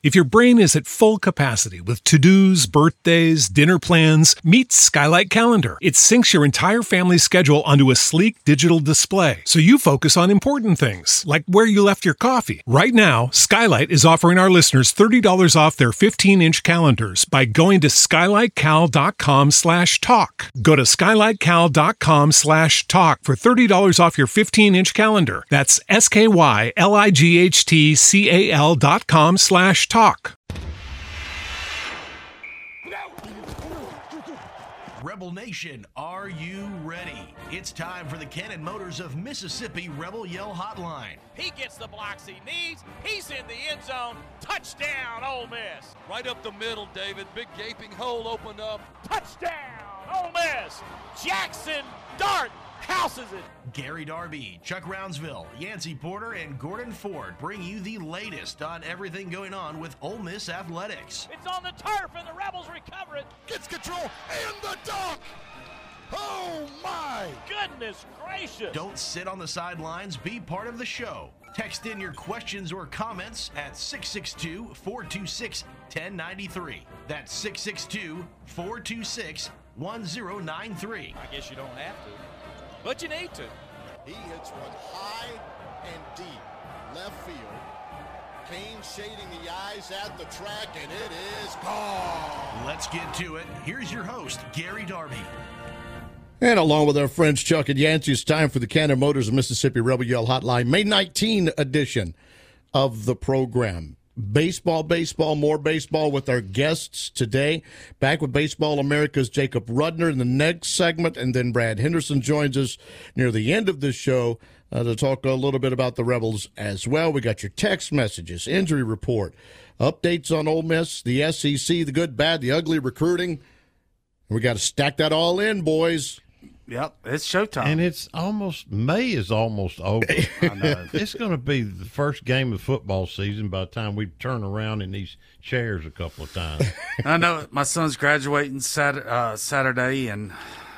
If your brain is at full capacity with to-dos, birthdays, dinner plans, meet Skylight Calendar. It syncs your entire family's schedule onto a sleek digital display, so you focus on important things, like where you left your coffee. Right now, Skylight is offering our listeners $30 off their 15-inch calendars by going to skylightcal.com/talk. Go to skylightcal.com/talk for $30 off your 15-inch calendar. That's skylightcal.com/talk. Rebel Nation, are you ready? It's time for the Cannon Motors of Mississippi Rebel Yell Hotline. He gets the blocks he needs. He's in the end zone. Touchdown, Ole Miss. Right up the middle, David. Big gaping hole opened up. Touchdown, Ole Miss. Jackson Dart houses it. Gary Darby, Chuck Rounsville, Yancey Porter, and Gordon Ford bring you the latest on everything going on with Ole Miss athletics. It's on the turf, and the Rebels recover it. Gets control and the dunk. Oh, my. Goodness gracious. Don't sit on the sidelines. Be part of the show. Text in your questions or comments at 662-426-1093. That's 662-426-1093. I guess you don't have to, but you need to. He hits one high and deep left field. Kane shading the eyes at the track, and it is gone. Let's get to it. Here's your host, Gary Darby. And along with our friends Chuck and Yancey, it's time for the Cannon Motors of Mississippi Rebel Yell Hotline, May 19 edition of the program. Baseball, more baseball with our guests today. Back with Baseball America's Jacob Rudner in the next segment, and then Brad Henderson joins us near the end of this show to talk a little bit about the Rebels as well. We got your text messages, injury report, updates on Ole Miss, the SEC, the good, bad, the ugly, recruiting. We got to stack that all in, boys. Yep, it's showtime. And it's May is almost over. I know. It's going to be the first game of football season by the time we turn around in these chairs a couple of times. I know my son's graduating Saturday and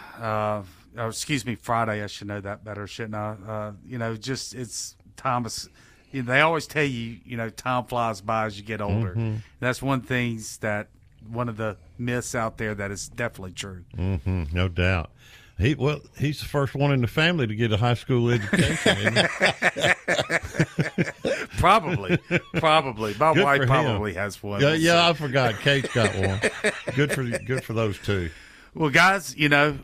Friday. I should know that better, shouldn't I? It's time. They always tell you, time flies by as you get older. Mm-hmm. That's one of the myths out there that is definitely true. Mm-hmm, no doubt. He's the first one in the family to get a high school education, isn't he? Probably. My Good wife probably has one. Yeah, I forgot. Kate's got one. Good for those two. Well, guys,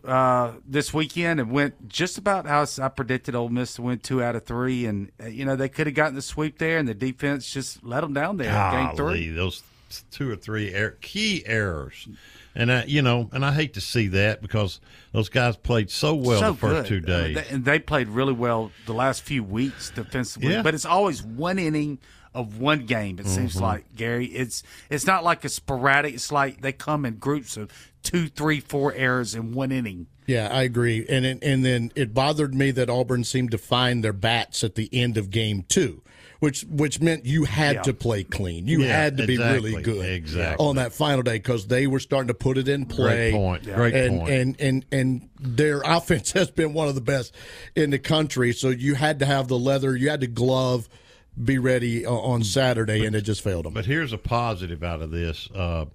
this weekend it went just about how I predicted Ole Miss to win 2 out of 3, and they could have gotten the sweep there, and the defense just let them down there in game 3. Those 2 or 3 key errors. And I hate to see that because those guys played so well the first 2 days. And they played really well the last few weeks defensively. Yeah. But it's always one inning of one game, it seems like, Gary. It's not like a sporadic. It's like they come in groups of 2, 3, 4 errors in one inning. Yeah, I agree. And then it bothered me that Auburn seemed to find their bats at the end of game 2. Which meant you had to play clean. You had to be really good on that final day because they were starting to put it in play. Great point. And their offense has been one of the best in the country. So you had to have the leather, you had to glove, be ready on Saturday, and it just failed them. But here's a positive out of this.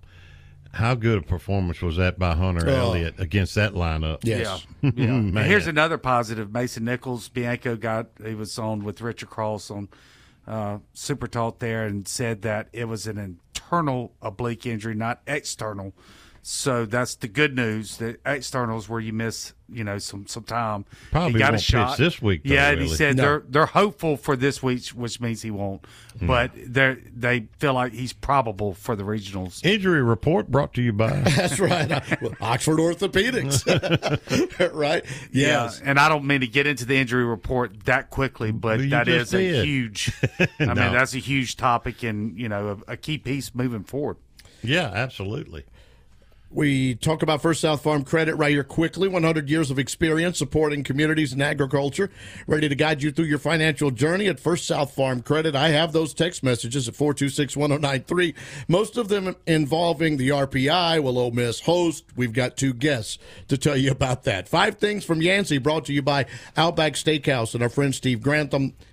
How good a performance was that by Hunter Elliott against that lineup? Yes. Yeah. Here's another positive. Mason Nichols, Bianco he was on with Richard Cross on Super Talk there and said that it was an internal oblique injury, not external. So that's the good news. The external is where you miss, some time. Probably he got won't a shot pitch this week. Yeah, and really. he said they're hopeful for this week, which means he won't. But they feel like he's probable for the regionals. Injury report brought to you by that's right, Oxford Orthopedics. Right? Yes. Yeah, and I don't mean to get into the injury report that quickly, but that is a huge. I mean, that's a huge topic and a key piece moving forward. Yeah, absolutely. We talk about First South Farm Credit right here quickly. 100 years of experience supporting communities and agriculture. Ready to guide you through your financial journey at First South Farm Credit. I have those text messages at 426-1093. Most of them involving the RPI. Will Ole Miss host? We've got 2 guests to tell you about that. 5 things from Yancey brought to you by Outback Steakhouse and our friend Steve Grantham.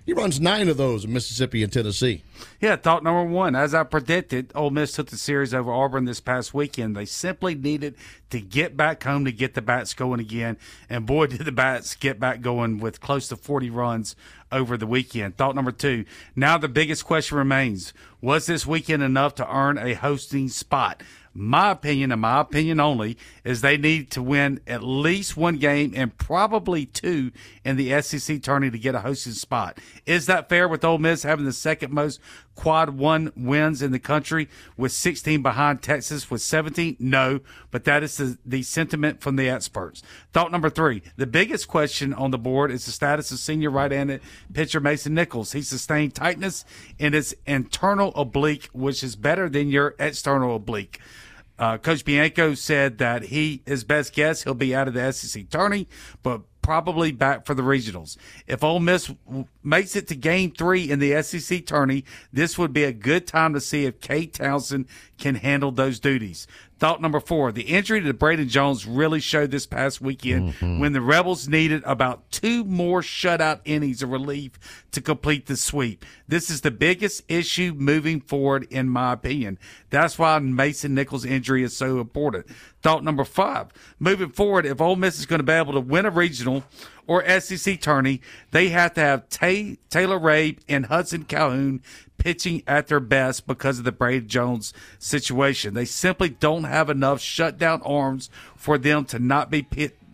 He runs 9 of those in Mississippi and Tennessee. Yeah, thought number one. As I predicted, Ole Miss took the series over Auburn this past weekend. They simply needed to get back home to get the bats going again. And boy, did the bats get back going with close to 40 runs over the weekend. Thought number two. Now the biggest question remains, was this weekend enough to earn a hosting spot? My opinion, and my opinion only, is they need to win at least one game and probably 2 in the SEC tourney to get a hosting spot. Is that fair with Ole Miss having the second most quad 1 wins in the country with 16 behind Texas with 17? No, but that is the sentiment from the experts. Thought number 3, the biggest question on the board is the status of senior right-handed pitcher Mason Nichols. He sustained tightness in his internal oblique, which is better than your external oblique. Coach Bianco said that his best guess, he'll be out of the SEC tourney, but probably back for the regionals. If Ole Miss makes it to Game 3 in the SEC tourney, this would be a good time to see if Cade Townsend can handle those duties. Thought number 4, the injury to Braden Jones really showed this past weekend when the Rebels needed about 2 more shutout innings of relief to complete the sweep. This is the biggest issue moving forward, in my opinion. That's why Mason Nichols' injury is so important. Thought number 5, moving forward, if Ole Miss is going to be able to win a regional or SEC tourney, they have to have Taylor Rabe and Hudson Calhoun pitching at their best because of the Braden Jones situation. They simply don't have enough shutdown arms for them to not be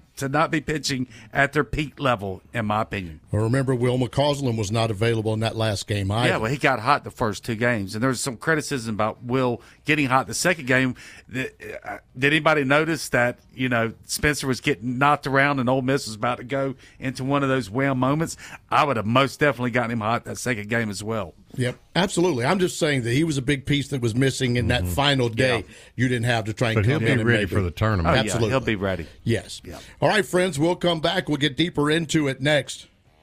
pitching at their peak level, in my opinion. Well, remember, Will McCausland was not available in that last game either. Yeah, well, he got hot the first 2 games, and there was some criticism about Will getting hot the second game. Did anybody notice that, Spencer was getting knocked around and Ole Miss was about to go into one of those wham moments? I would have most definitely gotten him hot that second game as well. Yep, absolutely. I'm just saying that he was a big piece that was missing in that final day. You didn't have to try and come in. But he'll be ready for the tournament. Oh, Absolutely. Yeah, he'll be ready. Yes. Yeah. All right, friends, we'll come back. We'll get deeper into it next.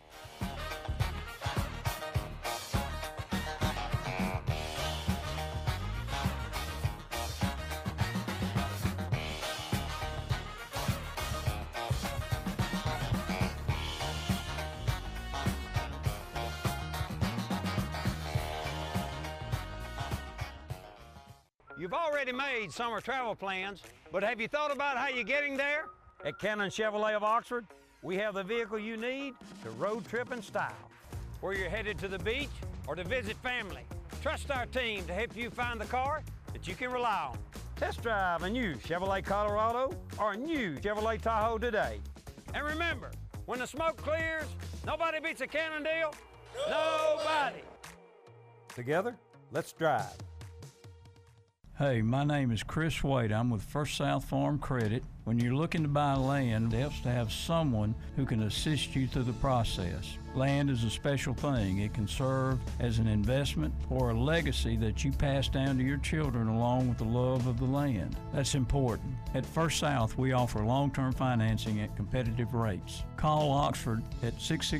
You've already made summer travel plans, but have you thought about how you're getting there? At Cannon Chevrolet of Oxford, we have the vehicle you need to road trip in style. Whether you're headed to the beach or to visit family, trust our team to help you find the car that you can rely on. Test drive a new Chevrolet Colorado or a new Chevrolet Tahoe today. And remember, when the smoke clears, nobody beats a Cannon deal. Nobody. Together, let's drive. Hey, my name is Chris Wade. I'm with First South Farm Credit. When you're looking to buy land, it helps to have someone who can assist you through the process. Land is a special thing. It can serve as an investment or a legacy that you pass down to your children along with the love of the land. That's important. At First South, we offer long-term financing at competitive rates. Call Oxford at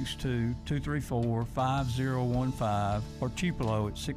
662-234-5015 or Tupelo at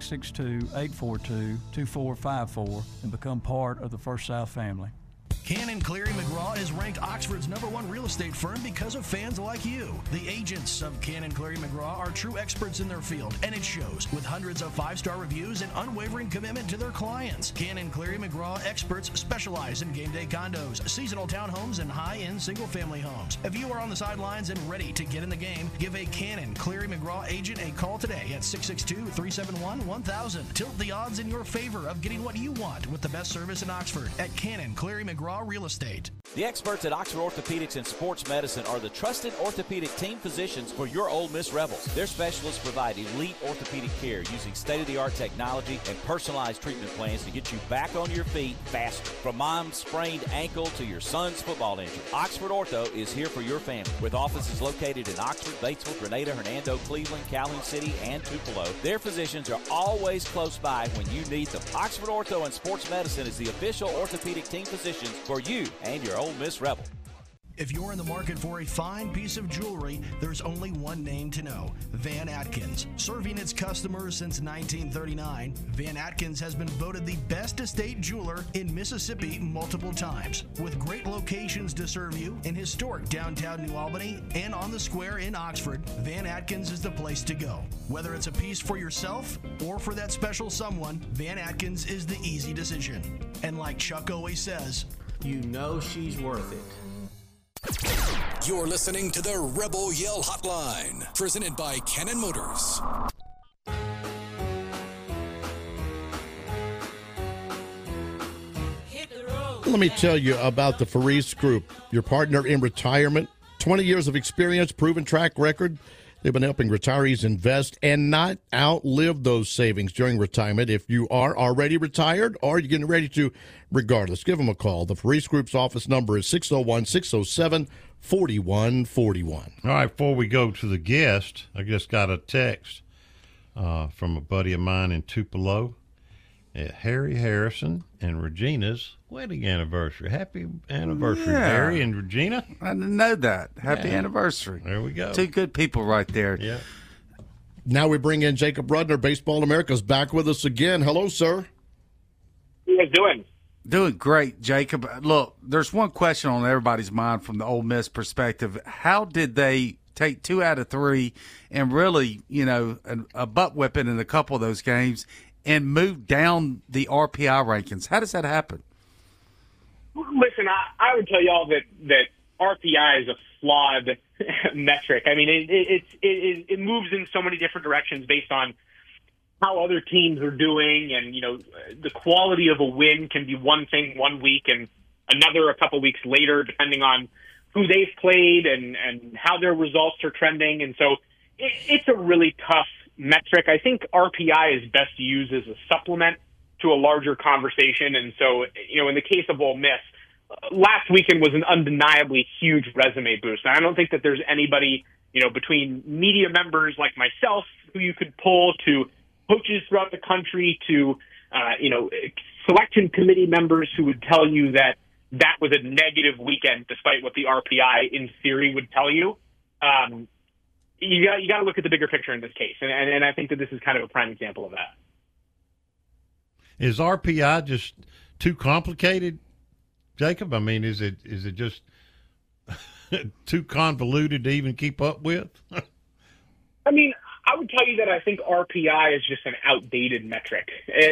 662-842-2454 and become part of the First South family. Cannon Cleary McGraw is ranked Oxford's #1 real estate firm because of fans like you. The agents of Cannon Cleary McGraw are true experts in their field, and it shows with hundreds of 5-star reviews and unwavering commitment to their clients. Cannon Cleary McGraw experts specialize in game day condos, seasonal townhomes, and high-end single-family homes. If you are on the sidelines and ready to get in the game, give a Cannon Cleary McGraw agent a call today at 662-371-1000. Tilt the odds in your favor of getting what you want with the best service in Oxford at Cannon Cleary McGraw Real Estate. The experts at Oxford Orthopedics and Sports Medicine are the trusted orthopedic team physicians for your Ole Miss Rebels. Their specialists provide elite orthopedic care using state-of-the-art technology and personalized treatment plans to get you back on your feet faster. From mom's sprained ankle to your son's football injury, Oxford Ortho is here for your family. With offices located in Oxford, Batesville, Grenada, Hernando, Cleveland, Calhoun City, and Tupelo, their physicians are always close by when you need them. Oxford Ortho and Sports Medicine is the official orthopedic team physicians for you and your Ole Miss Rebel. If you're in the market for a fine piece of jewelry, there's only one name to know: Van Atkins. Serving its customers since 1939, Van Atkins has been voted the best estate jeweler in Mississippi multiple times. With great locations to serve you in historic downtown New Albany and on the square in Oxford, Van Atkins is the place to go. Whether it's a piece for yourself or for that special someone, Van Atkins is the easy decision. And like Chuck always says, you know she's worth it. You're listening to the Rebel Yell Hotline, presented by Cannon Motors. Let me tell you about the Faris Group, your partner in retirement. 20 years of experience, proven track record. They've been helping retirees invest and not outlive those savings during retirement. If you are already retired or you're getting ready to, regardless, give them a call. The Faris Group's office number is 601-607-4141. All right, before we go to the guest, I just got a text from a buddy of mine in Tupelo. Harry Harrison and Regina's wedding anniversary. Happy anniversary, Harry and Regina. I didn't know that. Happy anniversary. There we go. Two good people right there. Yeah. Now we bring in Jacob Rudner, Baseball America's back with us again. Hello, sir. How you guys doing? Doing great, Jacob. Look, there's one question on everybody's mind from the Ole Miss perspective. How did they take 2 out of 3 and really, a butt whipping in a couple of those games and move down the RPI rankings? How does that happen? Listen, I would tell y'all that RPI is a flawed metric. I mean, it moves in so many different directions based on how other teams are doing, and the quality of a win can be one thing one week and another a couple weeks later, depending on who they've played and how their results are trending. And so it's a really tough metric. I think RPI is best used as a supplement to a larger conversation. And so, in the case of Ole Miss, last weekend was an undeniably huge resume boost. And I don't think that there's anybody, between media members like myself who you could pull, to coaches throughout the country, to, selection committee members who would tell you that was a negative weekend, despite what the RPI in theory would tell you. You got to look at the bigger picture in this case, and I think that this is kind of a prime example of that. Is RPI just too complicated, Jacob? I mean, is it just too convoluted to even keep up with? I mean, I would tell you that I think RPI is just an outdated metric.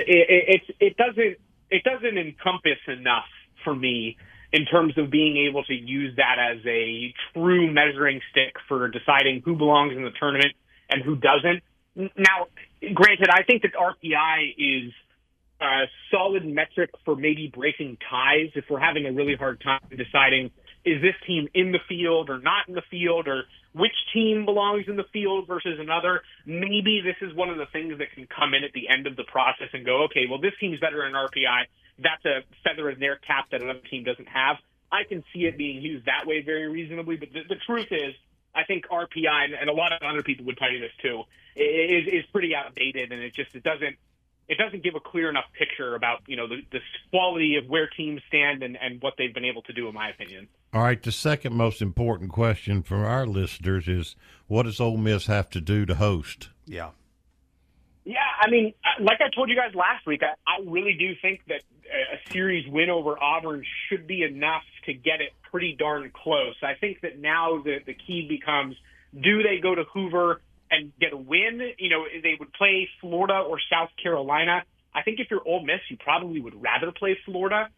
It doesn't encompass enough for me in terms of being able to use that as a true measuring stick for deciding who belongs in the tournament and who doesn't. Now, granted, I think that RPI is a solid metric for maybe breaking ties if we're having a really hard time deciding, is this team in the field or not in the field, or which team belongs in the field versus another. Maybe this is one of the things that can come in at the end of the process and go, okay, well, this team's better in RPI. That's a feather in their cap that another team doesn't have. I can see it being used that way very reasonably, but the truth is, I think RPI, and a lot of other people would tell you this too, is pretty outdated, and it doesn't give a clear enough picture about the quality of where teams stand and what they've been able to do, in my opinion. All right, the second most important question for our listeners is, what does Ole Miss have to do to host? Yeah. Yeah, I mean, like I told you guys last week, I really do think that a series win over Auburn should be enough to get it pretty darn close. I think that now the key becomes, do they go to Hoover and get a win? They would play Florida or South Carolina. I think if you're Ole Miss, you probably would rather play Florida,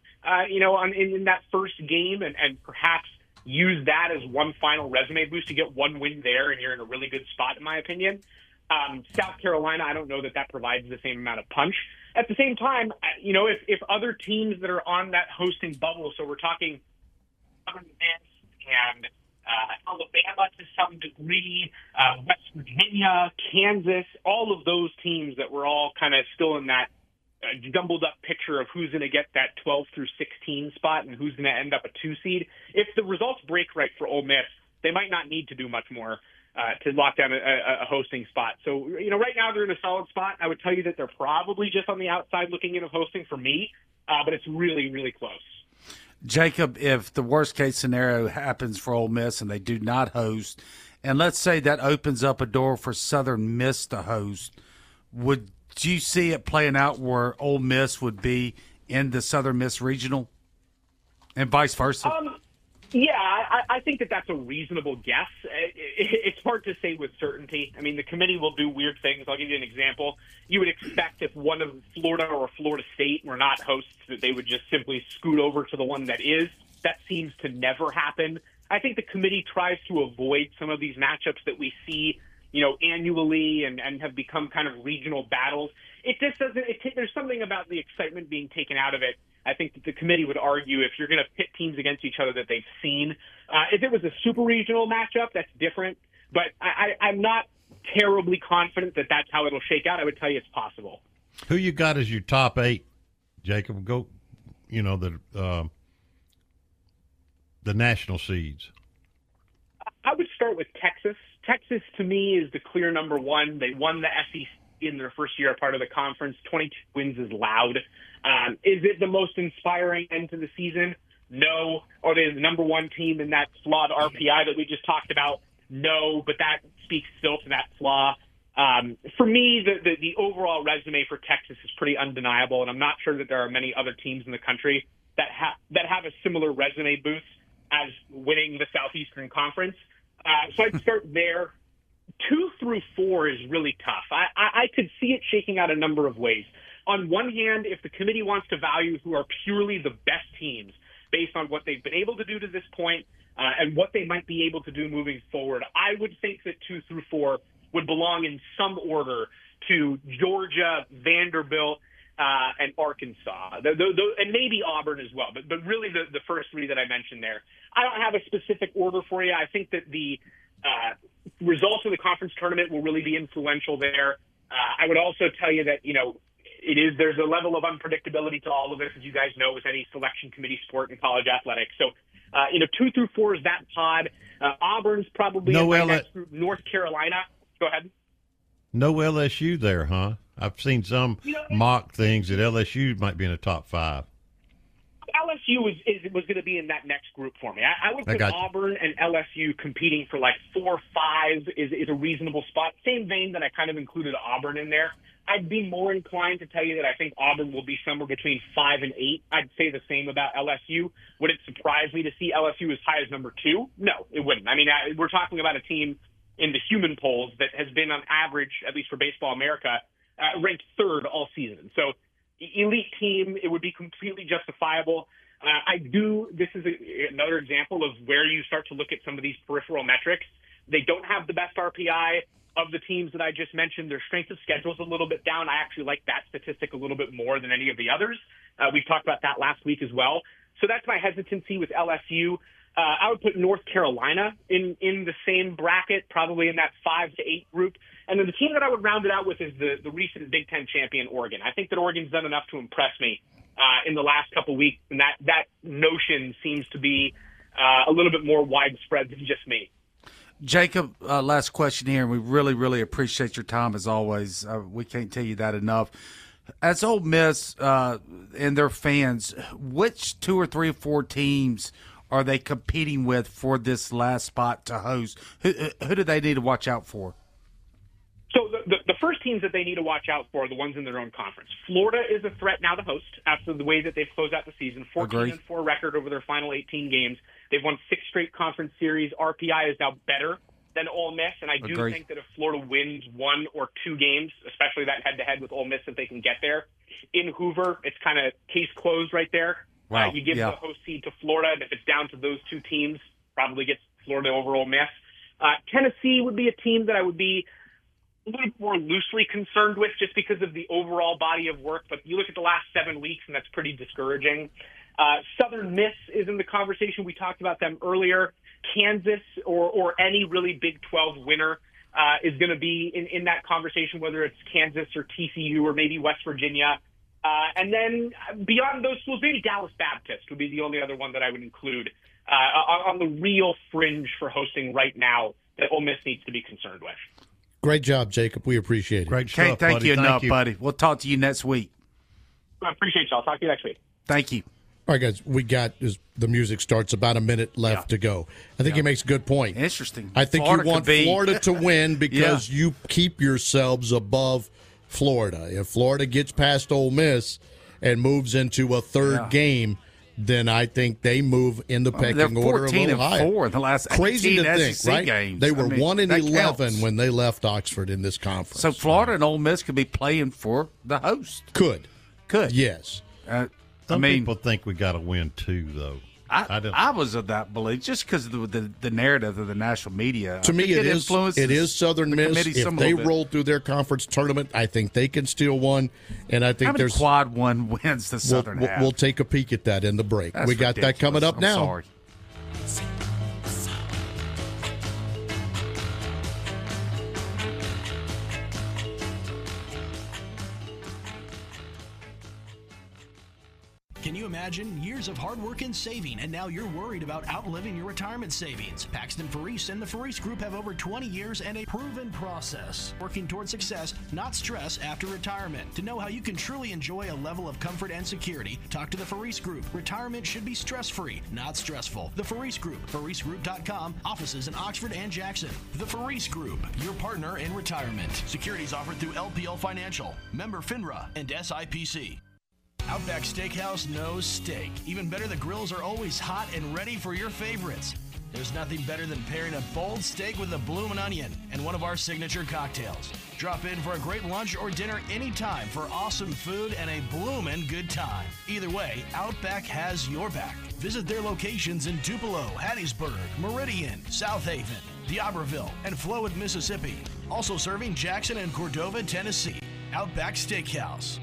in that first game and perhaps use that as one final resume boost to get one win there, and you're in a really good spot, in my opinion. South Carolina, I don't know that provides the same amount of punch. At the same time, if other teams that are on that hosting bubble, so we're talking Southern Miss and Alabama to some degree, West Virginia, Kansas, all of those teams that were all kind of still in that jumbled up picture of who's going to get that 12 through 16 spot and who's going to end up a 2 seed. If the results break right for Ole Miss, they might not need to do much more to lock down a hosting spot. So, right now they're in a solid spot. I would tell you that they're probably just on the outside looking in of hosting for me, but it's really, really close. Jacob, if the worst case scenario happens for Ole Miss and they do not host, and let's say that opens up a door for Southern Miss to host, would you see it playing out where Ole Miss would be in the Southern Miss regional and vice versa? Yeah, I think that that's a reasonable guess. It's hard to say with certainty. I mean, the committee will do weird things. I'll give you an example. You would expect if one of Florida or Florida State were not hosts that they would just simply scoot over to the one that is. That seems to never happen. I think the committee tries to avoid some of these matchups that we see, annually and have become kind of regional battles. It just doesn't. There's something about the excitement being taken out of it. I think that the committee would argue if you're going to pit teams against each other that they've seen. If it was a super regional matchup, that's different. But I'm not terribly confident that that's how it'll shake out. I would tell you it's possible. Who you got as your top 8, Jacob? Go, the national seeds. I would start with Texas. Texas, to me, is the clear number one. They won the SEC in their first year part of the conference. 22 wins is loud. Is it the most inspiring end to the season? No. Are they the number one team in that flawed RPI that we just talked about? No, but that speaks still to that flaw. For me, the overall resume for Texas is pretty undeniable, and I'm not sure that there are many other teams in the country that have a similar resume boost as winning the Southeastern Conference. So I'd start there. 2 through 4 is really tough. I could see it shaking out a number of ways. On one hand, if the committee wants to value who are purely the best teams based on what they've been able to do to this point and what they might be able to do moving forward, I would think that 2 through 4 would belong in some order to Georgia, Vanderbilt, and Arkansas, and maybe Auburn as well. But really the first 3 that I mentioned there. I don't have a specific order for you. I think that the results of the conference tournament will really be influential there. I would also tell you that, there's a level of unpredictability to all of this, as you guys know, with any selection committee sport in college athletics. So, 2 through 4 is that pod. Auburn's probably in my next group. North Carolina. Go ahead. No LSU there, huh? I've seen some mock things that LSU might be in the top 5. LSU was going to be in that next group for me. I would put Auburn and LSU competing for like 4-5 is a reasonable spot. Same vein that I kind of included Auburn in there. I'd be more inclined to tell you that I think Auburn will be somewhere between 5 and 8. I'd say the same about LSU. Would it surprise me to see LSU as high as number 2? No, it wouldn't. I mean, we're talking about a team in the human polls that has been on average, at least for Baseball America, ranked 3rd all season. So elite team, it would be completely justifiable. This is another example of where you start to look at some of these peripheral metrics. They don't have the best RPI of the teams that I just mentioned. Their strength of schedule is a little bit down. I actually like that statistic a little bit more than any of the others. We've talked about that last week as well. So that's my hesitancy with LSU. I would put North Carolina in the same bracket, probably in that 5 to 8 group. And then the team that I would round it out with is the recent Big Ten champion, Oregon. I think that Oregon's done enough to impress me in the last couple of weeks, and that notion seems to be a little bit more widespread than just me. Jacob, last question here, and we really, really appreciate your time as always. We can't tell you that enough. As Ole Miss and their fans, which 2 or 3 or 4 teams are they competing with for this last spot to host? Who do they need to watch out for? So the first teams that they need to watch out for are the ones in their own conference. Florida is a threat now to host after the way that they've closed out the season. 14-4 record over their final 18 games. They've won 6 straight conference series. RPI is now better than Ole Miss, and I do think that if Florida wins 1 or 2 games, especially that head-to-head with Ole Miss, if they can get there, in Hoover, it's kind of case closed right there. Wow. You give the host seed to Florida, and if it's down to those 2 teams, probably gets Florida over Ole Miss. Tennessee would be a team that I would be a little more loosely concerned with just because of the overall body of work, but you look at the last 7 weeks, and that's pretty discouraging. Southern Miss is in the conversation. We talked about them earlier. Kansas or any really Big 12 winner is going to be in that conversation, whether it's Kansas or TCU or maybe West Virginia. And then beyond those schools, maybe Dallas Baptist would be the only other one that I would include on the real fringe for hosting right now that Ole Miss needs to be concerned with. Great job, Jacob. We appreciate it. Great stuff, Can't thank buddy. you enough, buddy. We'll talk to you next week. I appreciate y'all. Talk to you next week. Thank you. All right, guys, the music starts about a minute left to go. I think he makes a good point. Interesting. I think Florida you want Florida to win because you keep yourselves above Florida. If Florida gets past Ole Miss and moves into a third game, then I think they move in the pecking order of Ohio. 14-4 in the last Crazy to think, SEC right? games. They were 1-11 counts. when they left Oxford in this conference. So Florida and Ole Miss could be playing for the host. Could. Yes. Yes. Some people think we got to win 2, though. I was of that belief just because of the narrative of the national media. To me, it is Southern Miss. If they roll through their conference tournament, I think they can steal one. And I think how many quad one wins the Southern have? We'll take a peek at that in the break. That's we got ridiculous. that coming up I'm now. Sorry. Can you imagine years of hard work and saving, and now you're worried about outliving your retirement savings? Paxton Faris and the Faris Group have over 20 years and a proven process, working toward success, not stress, after retirement. To know how you can truly enjoy a level of comfort and security, talk to the Faris Group. Retirement should be stress-free, not stressful. The Faris Group, FarisGroup.com, offices in Oxford and Jackson. The Faris Group, your partner in retirement. Securities offered through LPL Financial, member FINRA, and SIPC. Outback Steakhouse knows steak. Even better, the grills are always hot and ready for your favorites. There's nothing better than pairing a bold steak with a bloomin' onion and one of our signature cocktails. Drop in for a great lunch or dinner anytime for awesome food and a bloomin' good time. Either way, Outback has your back. Visit their locations in Tupelo, Hattiesburg, Meridian, South Haven, D'Iberville, and Flowood, Mississippi. Also serving Jackson and Cordova, Tennessee. Outback Steakhouse.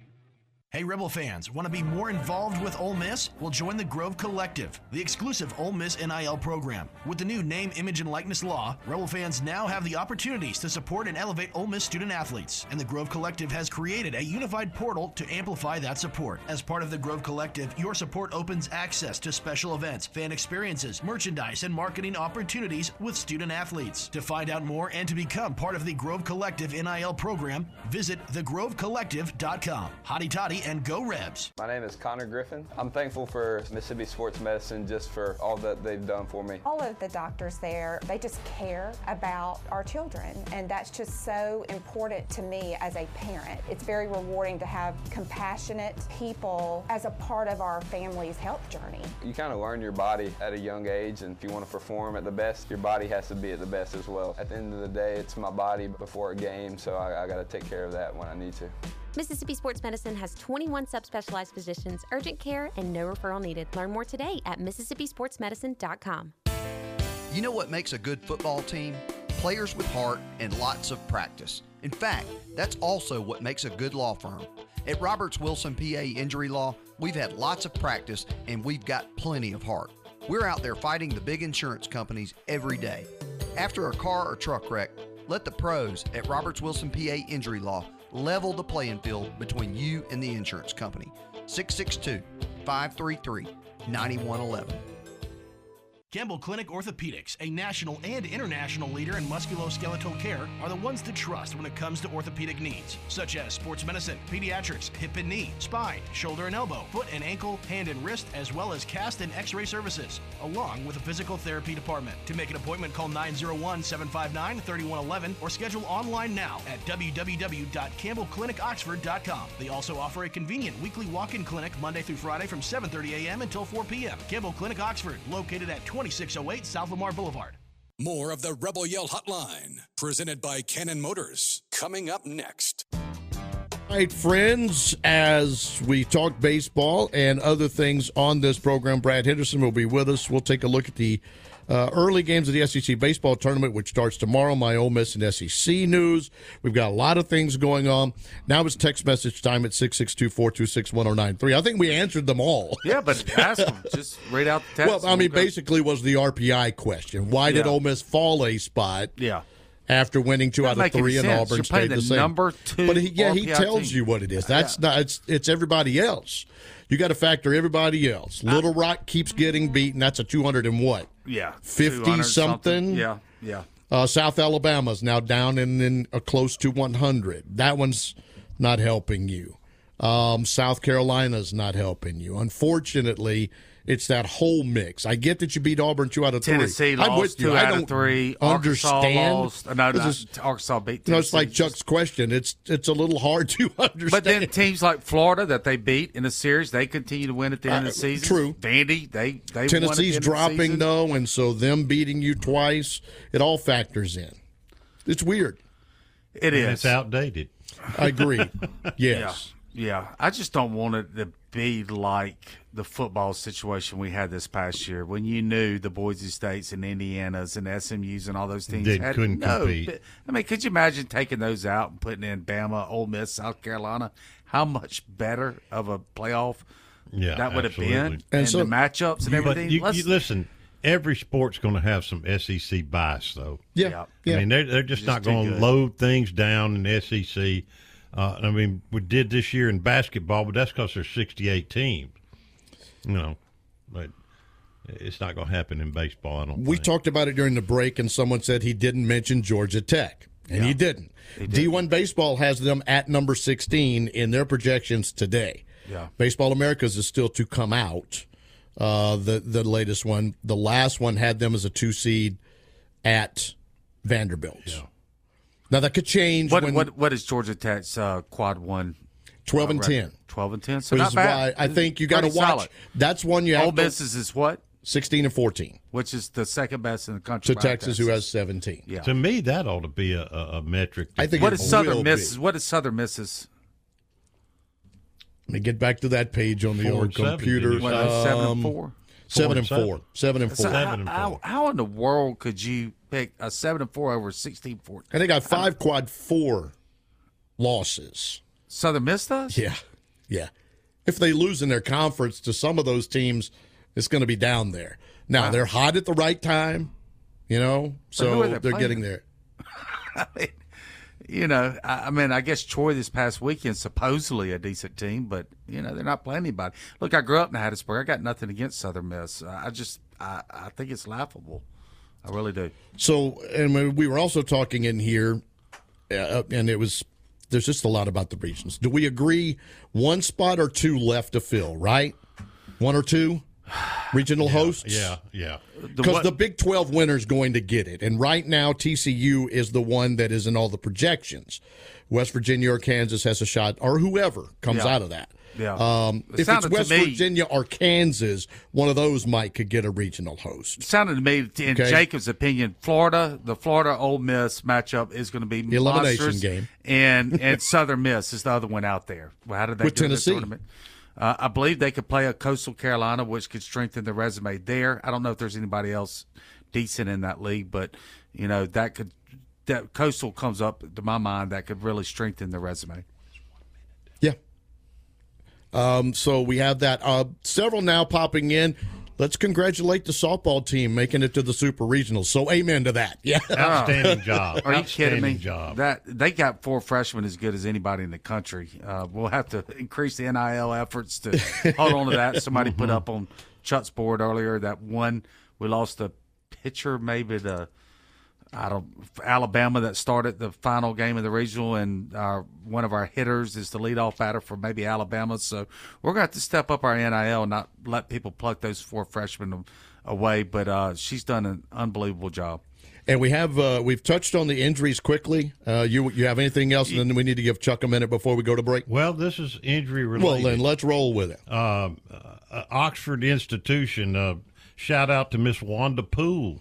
Hey, Rebel fans, want to be more involved with Ole Miss? Well, join the Grove Collective, the exclusive Ole Miss NIL program. With the new name, image, and likeness law, Rebel fans now have the opportunities to support and elevate Ole Miss student athletes. And the Grove Collective has created a unified portal to amplify that support. As part of the Grove Collective, your support opens access to special events, fan experiences, merchandise, and marketing opportunities with student athletes. To find out more and to become part of the Grove Collective NIL program, visit thegrovecollective.com. Hotty toddy and go Rebs. My name is Connor Griffin. I'm thankful for Mississippi Sports Medicine just for all that they've done for me. All of the doctors there, they just care about our children, and that's just so important to me as a parent. It's very rewarding to have compassionate people as a part of our family's health journey. You kind of learn your body at a young age, and if you want to perform at the best, your body has to be at the best as well. At the end of the day, it's my body before a game, so I got to take care of that when I need to. Mississippi Sports Medicine has 21 subspecialized physicians, urgent care, and no referral needed. Learn more today at MississippiSportsMedicine.com. You know what makes a good football team? Players with heart and lots of practice. In fact, that's also what makes a good law firm. At Roberts Wilson PA Injury Law, we've had lots of practice and we've got plenty of heart. We're out there fighting the big insurance companies every day. After a car or truck wreck, let the pros at Roberts Wilson PA Injury Law level the playing field between you and the insurance company. 662-533-9111. Campbell Clinic Orthopedics, a national and international leader in musculoskeletal care, are the ones to trust when it comes to orthopedic needs, such as sports medicine, pediatrics, hip and knee, spine, shoulder and elbow, foot and ankle, hand and wrist, as well as cast and x-ray services, along with a physical therapy department. To make an appointment, call 901-759-3111 or schedule online now at www.campbellclinicoxford.com. They also offer a convenient weekly walk-in clinic Monday through Friday from 7:30 a.m. until 4 p.m. Campbell Clinic Oxford, located at 2608 South Lamar Boulevard. More of the Rebel Yell Hotline, presented by Cannon Motors, coming up next. All right, friends, as we talk baseball and other things on this program, Brad Henderson will be with us. We'll take a look at the early games of the SEC baseball tournament, which starts tomorrow. My Ole Miss and SEC news. We've got a lot of things going on. Now it's text message time at 662-426-1093. I think we answered them all. Yeah, but ask them. Just read out the text. Well, I mean, basically was the RPI question. Why did Ole Miss fall a spot? Yeah. After winning 2 out of 3 and Auburn stayed the same. Number 2 but he tells you what it is. That's not. It's everybody else. You got to factor everybody else. Little Rock keeps getting beaten. That's a 200 and what? Yeah, 50 something. Yeah. South Alabama's now down in close to 100. That one's not helping you. South Carolina's not helping you. Unfortunately, it's that whole mix. I get that you beat Auburn 2 out of 3. Tennessee I'm lost with you. 2 I out don't of 3. Arkansas understand. lost. No, Arkansas beat Tennessee. No, it's like Chuck's question. It's a little hard to understand. But then teams like Florida that they beat in a series, they continue to win at the end of the season. True. Vandy, they Tennessee's won at the end dropping, of the season. though, and so them beating you twice, it all factors in. It's weird. It is. It's outdated. I agree. Yes. Yeah. I just don't want it to be like the football situation we had this past year when you knew the Boise States and Indianas and SMUs and all those teams couldn't compete. I mean, could you imagine taking those out and putting in Bama, Ole Miss, South Carolina? How much better of a playoff that would have been, and so, the matchups and everything. You listen, every sport's going to have some SEC bias, though. Yeah. I mean, they're just not going to load things down in the SEC. I mean, we did this year in basketball, but that's because there's 68 teams. You know, but it's not going to happen in baseball, I don't think. We talked about it during the break, and someone said he didn't mention Georgia Tech, and he didn't. D1 Baseball has them at number 16 in their projections today. Yeah. Baseball Americas is still to come out, the latest one. The last one had them as a 2 seed at Vanderbilt. Yeah. Now, that could change. What is Georgia Tech's quad one? 12 and 10. 12 and 10. So Which not is bad. why I think you got to watch. Solid. That's one you have Ole Miss is what? 16 and 14. Which is the second best in the country. To Texas, who has 17. Yeah. To me, that ought to be a metric. I think what is Southern Miss? What is Southern Miss's? Let me get back to that page on the old computer. 7 and 4. 7 and 4. 7 and 4. So how in the world could you pick a 7 and 4 over 16-14? And they got 5 quad 4 losses. Southern Miss does? Yeah. If they lose in their conference to some of those teams, it's going to be down there. Now, they're hot at the right time, so they're getting there. I mean, I guess Troy this past weekend supposedly a decent team, but they're not playing anybody. Look, I grew up in Hattiesburg. I got nothing against Southern Miss. I think it's laughable. I really do. So, and we were also talking in here, and there's just a lot about the regions. Do we agree 1 spot or 2 left to fill? Right, 1 or 2 regional hosts. Yeah. Because the Big 12 winner is going to get it. And right now, TCU is the one that is in all the projections. West Virginia or Kansas has a shot, or whoever comes out of that. Yeah. If it's West Virginia or Kansas, one of those could get a regional host. It sounded to me, in Jacob's opinion, the Florida Ole Miss matchup is going to be elimination game. And Southern Miss is the other one out there. Well, how did they with do Tennessee? The tournament? I believe they could play a Coastal Carolina, which could strengthen the resume there. I don't know if there's anybody else decent in that league, but that Coastal comes up to my mind that could really strengthen the resume. Yeah. So we have that. Several now popping in. Let's congratulate the softball team making it to the Super Regionals. So amen to that. Yeah. Outstanding job. Are you kidding me? Job. That they got 4 freshmen as good as anybody in the country. We'll have to increase the NIL efforts to hold on to that. Somebody put up on Chuck's board earlier that we lost a pitcher maybe to Alabama that started the final game of the regional, and one of our hitters is the leadoff batter for maybe Alabama. So we're going to have to step up our NIL and not let people pluck those 4 freshmen away. But she's done an unbelievable job. And we've touched on the injuries quickly. You have anything else, and then we need to give Chuck a minute before we go to break? Well, this is injury related. Well, then let's roll with it. Oxford institution, shout out to Miss Wanda Poole.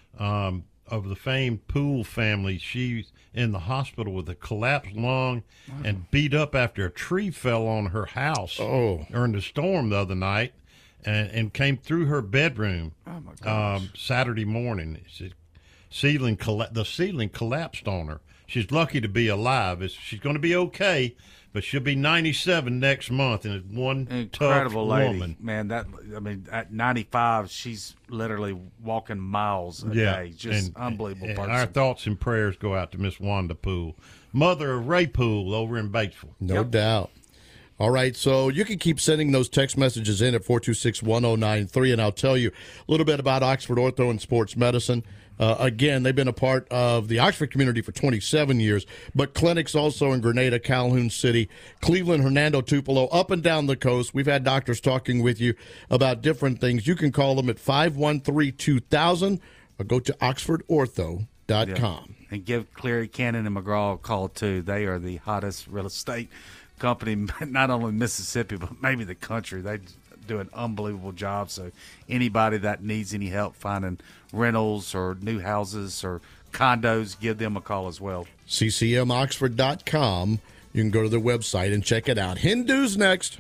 Of the famed Poole family. She's in the hospital with a collapsed lung and beat up after a tree fell on her house during the storm the other night and came through her bedroom Saturday morning. The ceiling collapsed on her. She's lucky to be alive. She's going to be okay, but she'll be 97 next month, and it's one incredible tough lady, woman. man. At 95, she's literally walking miles a day. Just unbelievable person. Our thoughts and prayers go out to Miss Wanda Poole, mother of Ray Poole over in Batesville. No doubt. All right, so you can keep sending those text messages in at 426-1093, and I'll tell you a little bit about Oxford Ortho and Sports Medicine. Again, they've been a part of the Oxford community for 27 years, but clinics also in Grenada, Calhoun City, Cleveland, Hernando, Tupelo, up and down the coast. We've had doctors talking with you about different things. You can call them at 513-2000 or go to oxfordortho.com. Yeah. And give Cleary, Cannon, and McGraw a call, too. They are the hottest real estate company, not only in Mississippi, but maybe the country. They do an unbelievable job. So anybody that needs any help finding rentals or new houses or condos, give them a call as well. ccmoxford.com. You can go to their website and check it out. Hindu's next.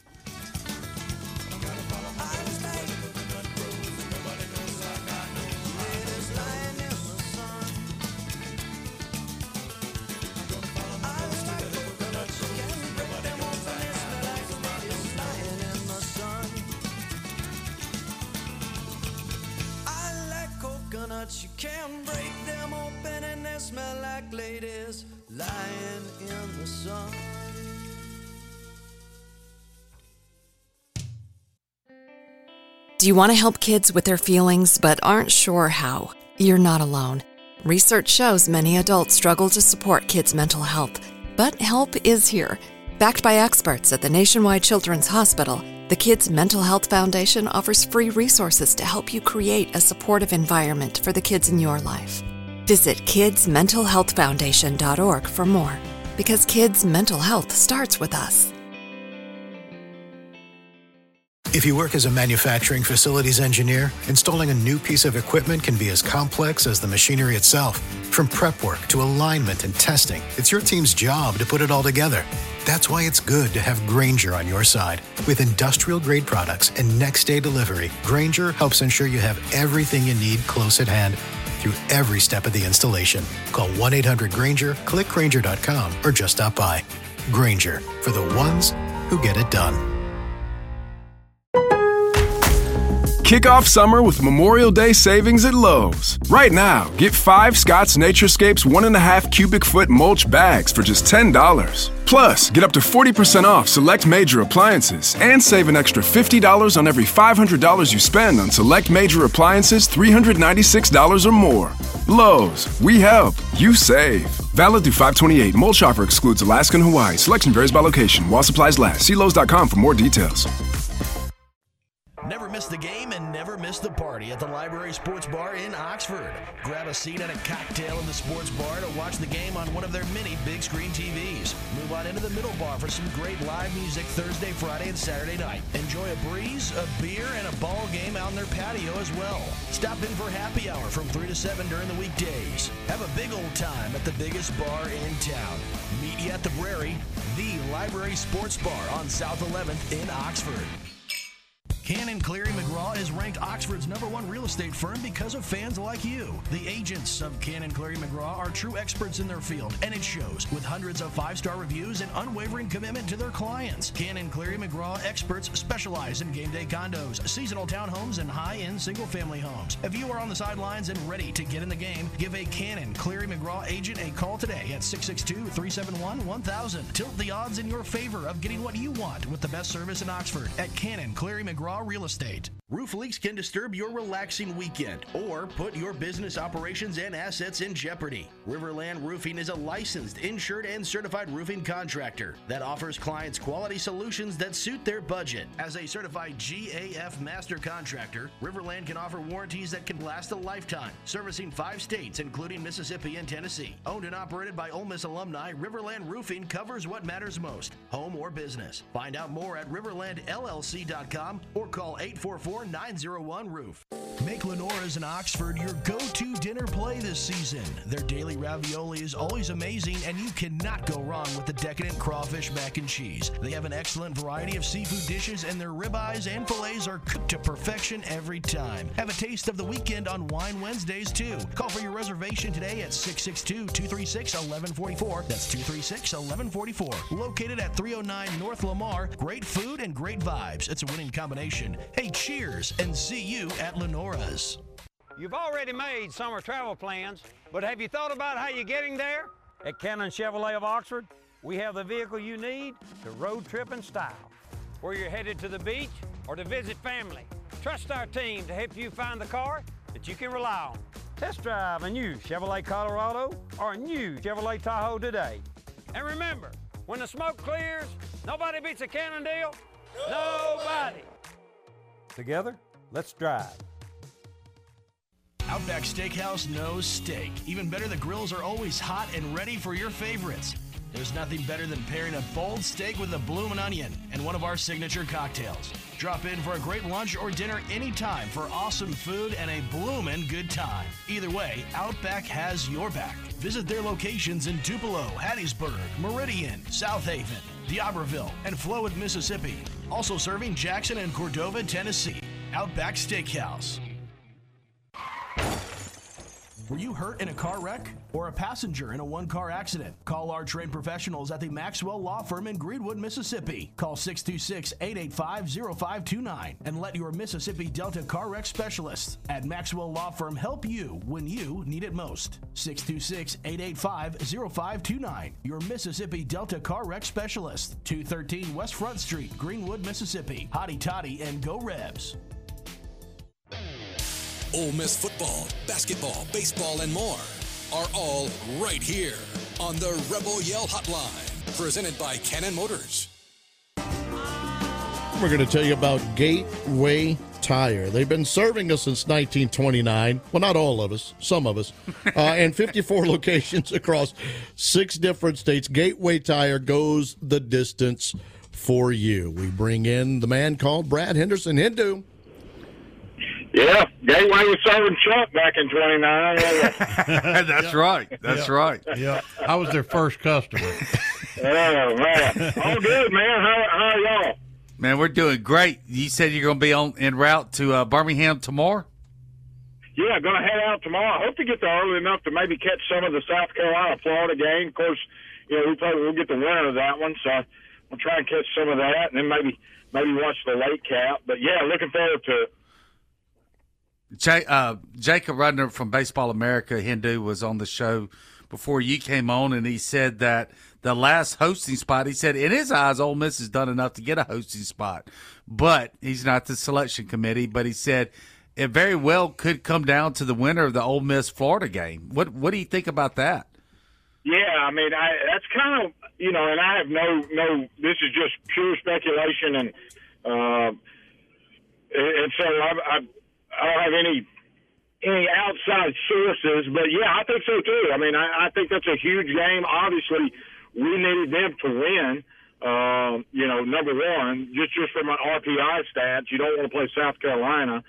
You can break them open and they smell like ladies lying in the sun. Do you want to help kids with their feelings but aren't sure how? You're not alone. Research shows many adults struggle to support kids' mental health, but help is here. Backed by experts at the Nationwide Children's Hospital, the Kids Mental Health Foundation offers free resources to help you create a supportive environment for the kids in your life. Visit kidsmentalhealthfoundation.org for more, because kids' mental health starts with us. If you work as a manufacturing facilities engineer, installing a new piece of equipment can be as complex as the machinery itself. From prep work to alignment and testing, it's your team's job to put it all together. That's why it's good to have Grainger on your side. With industrial-grade products and next-day delivery, Grainger helps ensure you have everything you need close at hand through every step of the installation. Call 1-800-GRAINGER, click Grainger.com, or just stop by. Grainger, for the ones who get it done. Kick off summer with Memorial Day savings at Lowe's. Right now, get 5 Scott's Naturescapes 1.5 cubic foot mulch bags for just $10. Plus, get up to 40% off select major appliances and save an extra $50 on every $500 you spend on select major appliances $396 or more. Lowe's, we help, you save. Valid through 5/28. Mulch offer excludes Alaska and Hawaii. Selection varies by location. While supplies last. See Lowe's.com for more details. Never miss the game and never miss the party at the Library Sports Bar in Oxford. Grab a seat and a cocktail in the sports bar to watch the game on one of their many big screen TVs. Move on into the middle bar for some great live music Thursday, Friday, and Saturday night. Enjoy a breeze, a beer, and a ball game out in their patio as well. Stop in for happy hour from 3 to 7 during the weekdays. Have a big old time at the biggest bar in town. Meet you at the Brary, the Library Sports Bar on South 11th in Oxford. Cannon Cleary McGraw is ranked Oxford's #1 real estate firm because of fans like you. The agents of Cannon Cleary McGraw are true experts in their field, and it shows with hundreds of 5-star reviews and unwavering commitment to their clients. Cannon Cleary McGraw experts specialize in game day condos, seasonal townhomes, and high-end single-family homes. If you are on the sidelines and ready to get in the game, give a Cannon Cleary McGraw agent a call today at 662-371-1000. Tilt the odds in your favor of getting what you want with the best service in Oxford at Cannon Cleary McGraw Real Estate. Roof leaks can disturb your relaxing weekend or put your business operations and assets in jeopardy. Riverland Roofing is a licensed, insured, and certified roofing contractor that offers clients quality solutions that suit their budget. As a certified GAF master contractor, Riverland can offer warranties that can last a lifetime, servicing 5 states, including Mississippi and Tennessee. Owned and operated by Ole Miss alumni, Riverland Roofing covers what matters most, home or business. Find out more at riverlandllc.com or call 844-901-ROOF. Make Lenora's in Oxford your go-to dinner play this season. Their daily ravioli is always amazing, and you cannot go wrong with the decadent crawfish mac and cheese. They have an excellent variety of seafood dishes, and their ribeyes and fillets are cooked to perfection every time. Have a taste of the weekend on Wine Wednesdays, too. Call for your reservation today at 662-236-1144. That's 236-1144. Located at 309 North Lamar. Great food and great vibes. It's a winning combination. Hey, cheers, and see you at Lenora's. You've already made summer travel plans, but have you thought about how you're getting there? At Cannon Chevrolet of Oxford, we have the vehicle you need to road trip in style. Whether you're headed to the beach or to visit family, trust our team to help you find the car that you can rely on. Test drive a new Chevrolet Colorado or a new Chevrolet Tahoe today. And remember, when the smoke clears, nobody beats a Cannondale. Nobody. Together, let's drive. Outback Steakhouse knows steak. Even better, the grills are always hot and ready for your favorites. There's nothing better than pairing a bold steak with a bloomin' onion and one of our signature cocktails. Drop in for a great lunch or dinner anytime for awesome food and a bloomin' good time. Either way, Outback has your back. Visit their locations in Tupelo, Hattiesburg, Meridian, South Haven, D'Iberville, and Flowood, Mississippi. Also serving Jackson and Cordova, Tennessee. Outback Steakhouse. Were you hurt in a car wreck or a passenger in a one-car accident? Call our trained professionals at the Maxwell Law Firm in Greenwood, Mississippi. Call 626-885-0529 and let your Mississippi Delta car wreck specialists at Maxwell Law Firm help you when you need it most. 626-885-0529. Your Mississippi Delta car wreck specialist. 213 West Front Street, Greenwood, Mississippi. Hotty Toddy and Go Rebs. Ole Miss football, basketball, baseball, and more are all right here on the Rebel Yell Hotline, presented by Cannon Motors. We're going to tell you about Gateway Tire. They've been serving us since 1929. Well, not all of us, some of us. And 54 locations across 6 different states. Gateway Tire goes the distance for you. We bring in the man called Brad Henderson. Hindu. Yeah, Gateway was serving Chuck back in 29. That's right. That's right. Yeah, I was their first customer. Oh, man. All good, man. How are y'all? Man, we're doing great. You said you're going to be en route to Birmingham tomorrow? Yeah, going to head out tomorrow. I hope to get there early enough to maybe catch some of the South Carolina-Florida game. Of course, you know, we'll get the winner of that one, so we'll try and catch some of that and then maybe watch the late cap. But, yeah, looking forward to it. Jacob Rudner from Baseball America, Hindu, was on the show before you came on, and he said that the last hosting spot, he said in his eyes, Ole Miss has done enough to get a hosting spot, but he's not the selection committee. But he said it very well could come down to the winner of the Ole Miss Florida game. What do you think about that? Yeah, I mean, that's kind of, you know, and I have no. This is just pure speculation, and so I don't have any outside sources, but yeah, I think so too. I mean, I think that's a huge game. Obviously, we needed them to win. You know, number one, just from an RPI stats, you don't want to play South Carolina.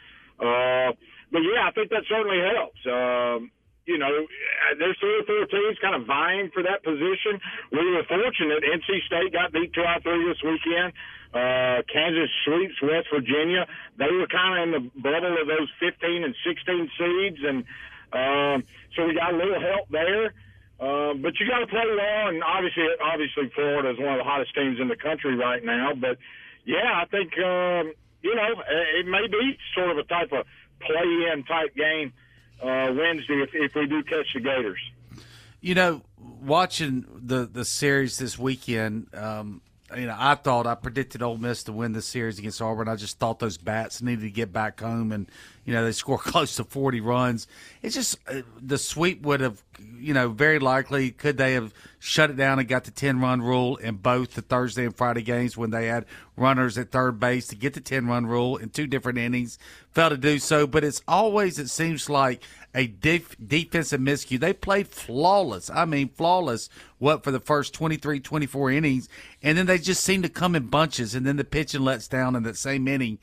But yeah, I think that certainly helps. You know, there's 3 or 4 teams kind of vying for that position. We were fortunate. NC State got beat 2 out of 3 this weekend. Kansas sweeps West Virginia. They were kind of in the bubble of those 15 and 16 seeds, and so we got a little help there. But you got to play well, and obviously Florida is one of the hottest teams in the country right now. But yeah, I think you know, it may be sort of a type of play-in type game Wednesday if we do catch the Gators. You know, watching the series this weekend. You know, I predicted Ole Miss to win the series against Auburn. I just thought those bats needed to get back home, and you know they score close to 40 runs. It's just the sweep would have, you know, very likely could they have shut it down and got the 10-run rule in both the Thursday and Friday games when they had runners at third base to get the 10-run rule in 2 different innings. Failed to do so, but it seems like a defensive miscue. They played flawless. I mean, flawless, for the first 23, 24 innings, and then they just seem to come in bunches, and then the pitching lets down in that same inning.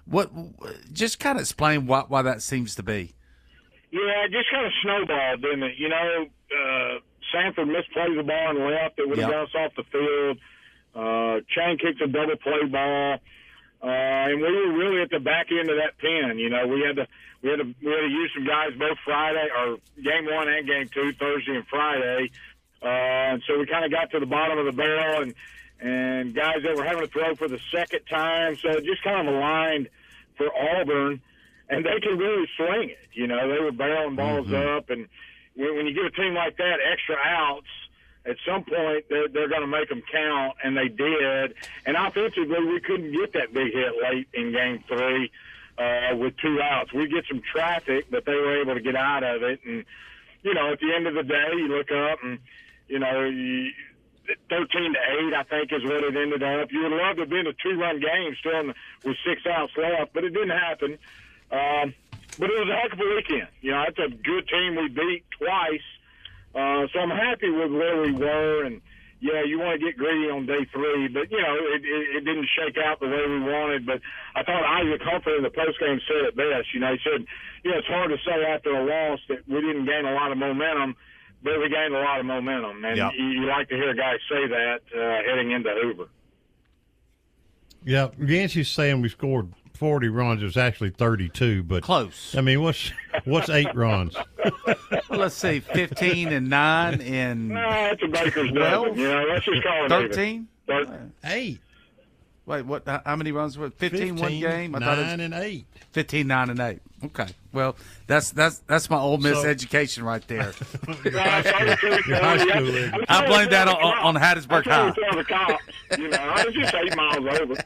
Just kind of explain why that seems to be. Yeah, it just kind of snowballed, didn't it? You know, Sanford misplays a ball and left. It would have got us off the field. Chang kicked a double play ball. And we were really at the back end of that pen. You know, we had to use some guys both Friday, or game 1 and game 2, Thursday and Friday. And so we kind of got to the bottom of the barrel, and guys that were having to throw for the second time. So it just kind of aligned for Auburn, and they can really swing it. You know, they were barreling balls up, and when you give a team like that extra outs, at some point they're going to make them count, and they did. And offensively, we couldn't get that big hit late in Game 3 with 2 outs. We get some traffic, but they were able to get out of it. And, at the end of the day, you look up and, 13-8, I think, is what it ended up. You would love to have been a 2-run game still with 6 outs left, but it didn't happen. But it was a heck of a weekend. It's a good team we beat twice. So I'm happy with where we were. And, yeah, you want to get greedy on day 3, but, it didn't shake out the way we wanted. But I thought Isaac Humphrey in the postgame said it best. He said, it's hard to say after a loss that we didn't gain a lot of momentum, but we gained a lot of momentum. And you like to hear a guy say that heading into Hoover. Yeah, Yancey's saying we scored 40 runs. It was actually 32, but close. I mean, what's 8 runs? Well, let's see, 15 and 9 and that's a baker's 12. Let's just call it 13. 8. Wait, what? How many runs were 15 one game? I 9 and 8. 15, 9 and 8. Okay. Well, that's my Ole Miss education right there. Your high school. I blame that on Hattiesburg High. I was just 8 miles over.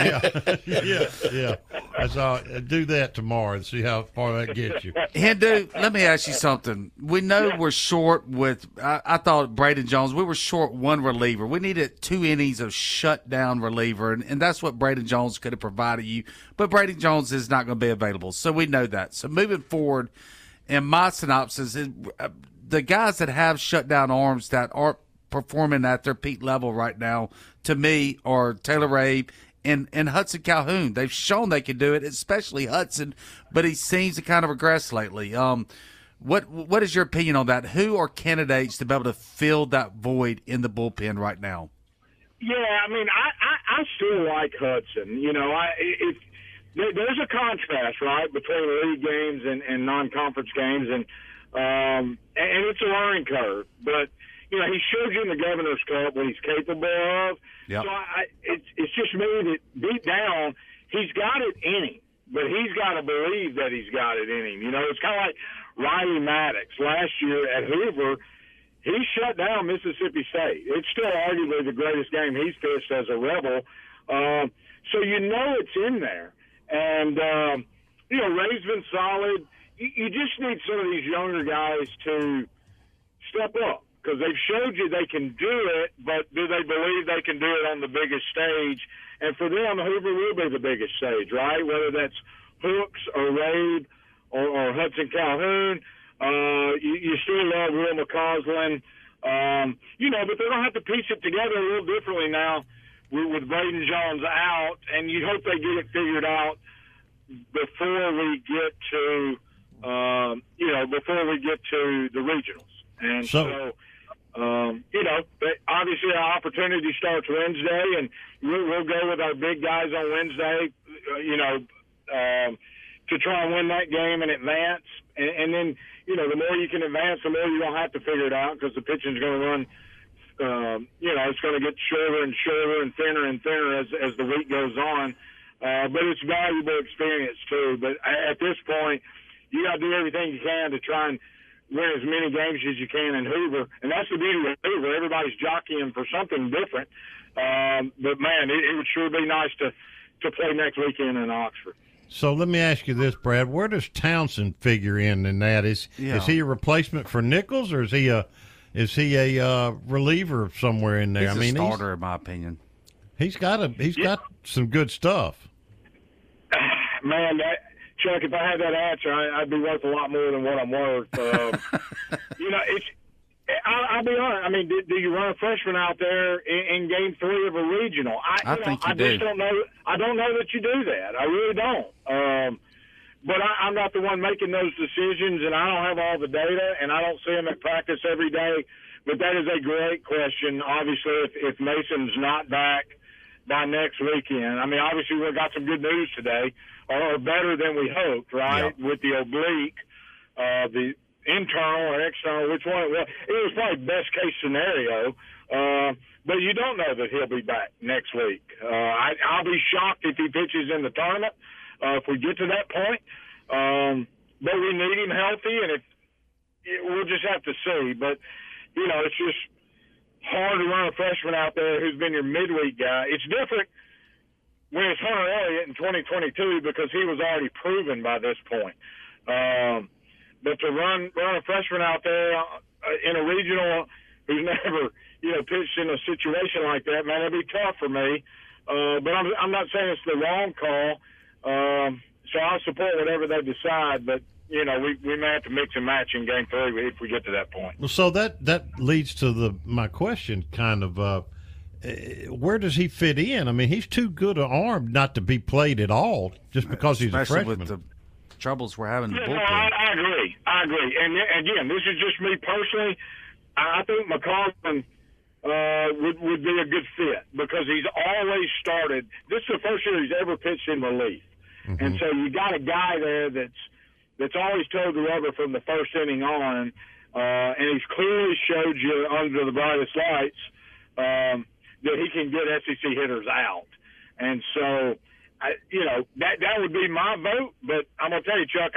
Yeah. That's all. Do that tomorrow and see how far that gets you. Hindu, let me ask you something. We know we're short with. I thought Braden Jones. We were short 1 reliever. We needed 2 innings of shutdown reliever, and that's what Braden Jones could have provided you. But Braden Jones is not going to be available, so we know that. So moving forward, in my synopsis, the guys that have shutdown arms that aren't performing at their peak level right now, to me, are Taylor Rabe and Hudson Calhoun. They've shown they can do it, especially Hudson, but he seems to kind of regress lately. What is your opinion on that? Who are candidates to be able to fill that void in the bullpen right now? Yeah, I mean, I still like Hudson. There's a contrast, right, between league games and non-conference games, and it's a learning curve. But he showed you in the Governor's Cup what he's capable of. Yep. So it's just me that deep down he's got it in him, but he's got to believe that he's got it in him. It's kind of like Riley Maddox last year at Hoover. He shut down Mississippi State. It's still arguably the greatest game he's pitched as a Rebel. So it's in there. And, Ray's been solid. You just need some of these younger guys to step up because they've showed you they can do it, but do they believe they can do it on the biggest stage? And for them, Hoover will be the biggest stage, right? Whether that's Hooks or Rabe or Hudson Calhoun. You still love Will McCausland. But they're going to have to piece it together a little differently now with Braden Jones out, and you hope they get it figured out before we get to the regionals. And so obviously our opportunity starts Wednesday, and we'll go with our big guys on Wednesday, to try and win that game and advance. And then, the more you can advance, the more you don't have to figure it out because the pitching's going to run. It's going to get shorter and shorter and thinner as the week goes on. But it's valuable experience too. But at this point, you got to do everything you can to try and win as many games as you can in Hoover. And that's the beauty of Hoover. Everybody's jockeying for something different. But man, it would sure be nice to play next weekend in Oxford. So let me ask you this, Brad. Where does Townsend figure in that? Is he a replacement for Nichols, or is he a reliever somewhere in there? He's a starter, in my opinion. He's got some good stuff. Man, Chuck, if I had that answer, I'd be worth a lot more than what I'm worth. I'll be honest. I mean, do you run a freshman out there in Game 3 of a regional? I think you do. I just don't know. I don't know that you do that. I really don't. But I'm not the one making those decisions, and I don't have all the data, and I don't see them at practice every day. But that is a great question. Obviously, if Mason's not back by next weekend, I mean, obviously we've got some good news today, or better than we hoped, right? Yeah. With the oblique, the internal or external, which one it was. It was probably best case scenario, but you don't know that he'll be back next week. I'll be shocked if he pitches in the tournament if we get to that point. But we need him healthy, and we'll just have to see. But it's just hard to run a freshman out there who's been your midweek guy. It's different when it's Hunter Elliott in 2022 because he was already proven by this point. But to run a freshman out there in a regional who's never, pitched in a situation like that, man, it'd be tough for me. But I'm not saying it's the wrong call. So I'll support whatever they decide. But, we may have to mix and match in Game 3 if we get to that point. Well, so that leads to my question, kind of. Where does he fit in? I mean, he's too good an arm not to be played at all, just because he's especially a freshman. with the troubles we're having in the Yeah, bullpen. I agree. And again, this is just me personally. I think McCausland would be a good fit because he's always started. This is the first year he's ever pitched in relief, and so you got a guy there that's always toed the rubber from the first inning on, and he's clearly showed you under the brightest lights that he can get SEC hitters out, and so. That would be my vote, but I'm gonna tell you, Chuck.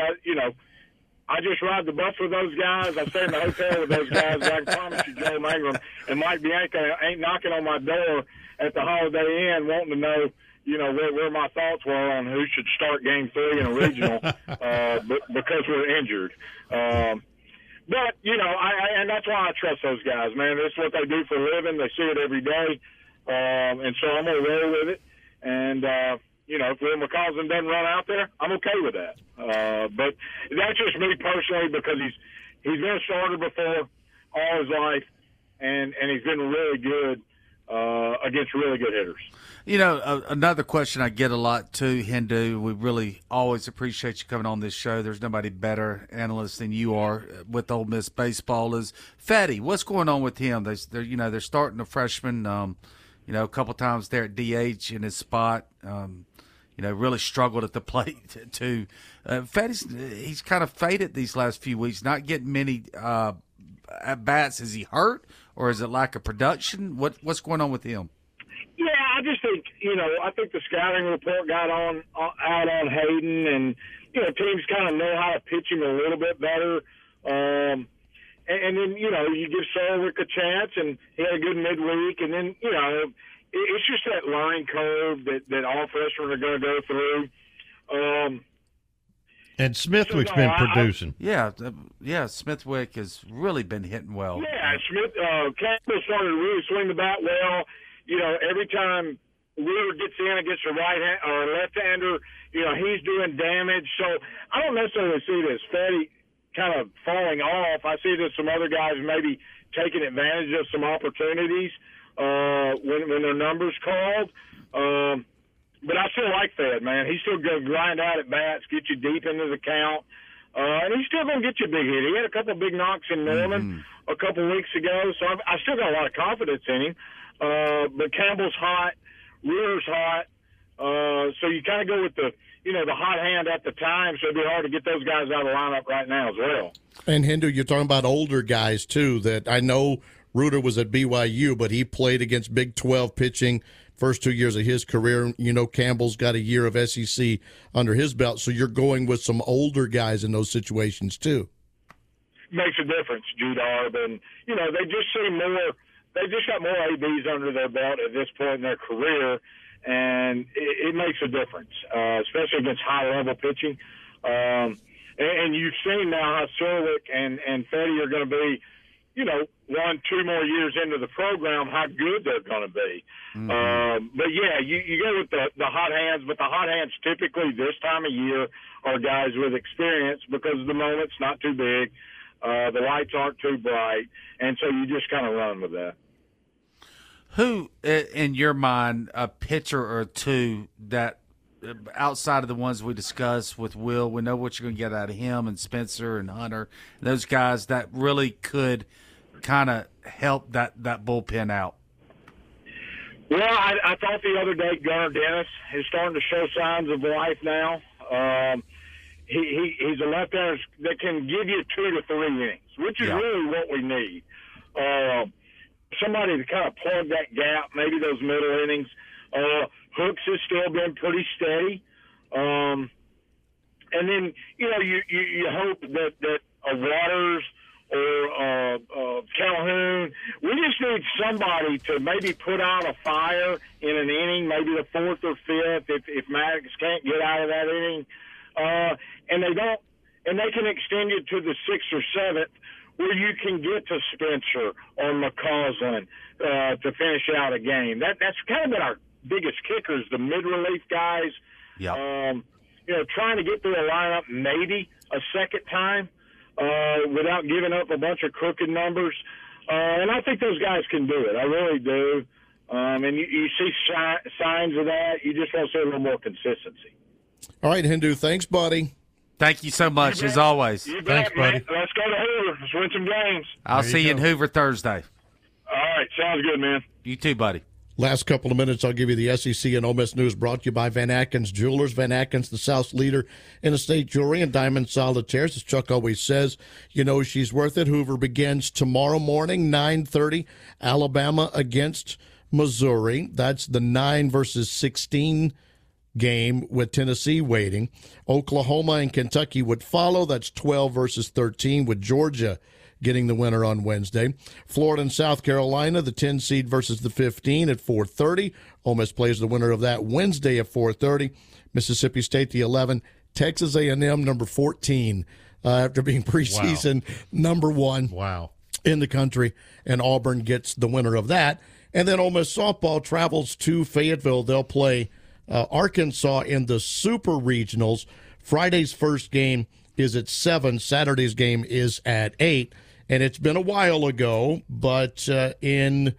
I just ride the bus with those guys. I stay in the hotel with those guys. I can promise you, Joe Mangrum and Mike Bianca ain't knocking on my door at the Holiday Inn wanting to know, where my thoughts were on who should start Game 3 in a regional because we're injured. But and that's why I trust those guys, man. It's what they do for a living. They see it every day, and so I'm gonna roll with it. And if Will McCausland doesn't run out there, I'm okay with that. But that's just me personally because he's been a starter before all his life, and he's been really good against really good hitters. Another question I get a lot too, Hindu. We really always appreciate you coming on this show. There's nobody better analyst than you are with Ole Miss baseball. Is Fetty? What's going on with him? They're starting a freshman. A couple times there at DH in his spot. Really struggled at the plate too. He's kind of faded these last few weeks, not getting many at bats. Is he hurt or is it lack of production? What's going on with him? Yeah, I just think I think the scouting report got out on Hayden, and teams kind of know how to pitch him a little bit better. And then you give Solwick a chance, and he had a good midweek, and then it's just that learning curve that all freshmen are going to go through. And Smithwick's been producing. Smithwick has really been hitting well. Yeah, Campbell started to really swing the bat well. Every time Wheeler gets in against a right hand or a left-hander, he's doing damage. So I don't necessarily see this Fetty kind of falling off. I see that some other guys maybe taking advantage of some opportunities when their numbers called. But I still like Fed, man. He's still going to grind out at bats, get you deep into the count. And he's still going to get you a big hit. He had a couple of big knocks in Norman a couple of weeks ago, so I still got a lot of confidence in him. But Campbell's hot, Wheeler's hot, so you kind of go with the hot hand at the time, so it'd be hard to get those guys out of the lineup right now as well. And Hindu, you're talking about older guys too. That I know Reuter was at BYU, but he played against Big 12 pitching first 2 years of his career. Campbell's got a year of SEC under his belt, so you're going with some older guys in those situations too. Makes a difference, G-Darb, and they just seem more. They just got more ABs under their belt at this point in their career, and it makes a difference, especially against high-level pitching. And you've seen now how Solwick and Fetty are going to be, 1-2 more years into the program, how good they're going to be. But, yeah, you go with the hot hands, but the hot hands typically this time of year are guys with experience because the moment's not too big. The lights aren't too bright, and so you just kind of run with that. Who, in your mind, a pitcher or two that outside of the ones we discussed with Will, we know what you're going to get out of him and Spencer and Hunter, those guys that really could kind of help that bullpen out? Well, I thought the other day Gunnar Dennis is starting to show signs of life now. He's a left-hander that can give you 2 to 3 innings, which is really what we need. Somebody to kind of plug that gap, maybe those middle innings. Hooks has still been pretty steady. And then, you hope that a Waters or Calhoun. We just need somebody to maybe put out a fire in an inning, maybe the fourth or fifth, if Maddox can't get out of that inning, and they can extend it to the sixth or seventh, where you can get to Spencer or McCausland to finish out a game. That's kind of been our biggest kickers, the mid-relief guys. Yeah. Trying to get through a lineup maybe a second time without giving up a bunch of crooked numbers. And I think those guys can do it. I really do. And you see signs of that. You just want to see a little more consistency. All right, Hindu. Thanks, buddy. Thank you so much, as always. You bet, Thanks, buddy. man. Let's go to Hoover. Let's win some games. I'll see you in Hoover Thursday. All right. Sounds good, man. You too, buddy. Last couple of minutes, I'll give you the SEC and Ole Miss news brought to you by Van Atkins Jewelers. Van Atkins, the South's leader in estate jewelry and diamond solitaires. As Chuck always says, you know she's worth it. Hoover begins tomorrow morning, 9:30. Alabama against Missouri. That's the 9 versus 16 game with Tennessee waiting. Oklahoma and Kentucky would follow. That's 12 versus 13 with Georgia getting the winner on Wednesday. Florida and South Carolina, the 10 seed versus the 15 at 4:30. Ole Miss plays the winner of that Wednesday at 4:30. Mississippi State, the 11. Texas A&M, number 14, after being preseason number 1 in the country. And Auburn gets the winner of that. And then Ole Miss softball travels to Fayetteville. They'll play Arkansas in the Super Regionals. Friday's first game is at 7. Saturday's game is at 8. And it's been a while ago, but in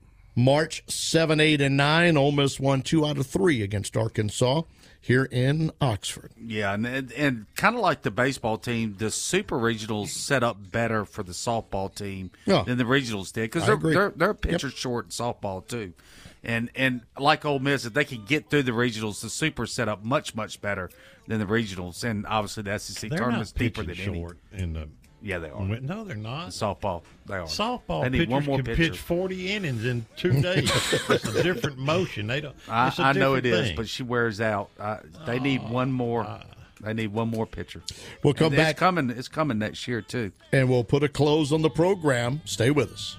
March 7, 8, and 9, Ole Miss won 2 out of 3 against Arkansas here in Oxford. Yeah, and kind of like the baseball team, the Super Regionals set up better for the softball team than the regionals did, because they're pitcher short in softball too. And like Ole Miss, if they can get through the regionals, the Super set up much, much better than the regionals. And obviously the SEC tournament's deeper than any. In the Yeah, they are. No, they're not. Softball, they are. Softball they need pitchers one more can pitcher. pitch 40 innings in 2 days. It's a different motion. They don't. It's a I know it different is, thing. but she wears out. They need one more. They need one more pitcher. We'll come back. It's coming next year too. And we'll put a close on the program. Stay with us.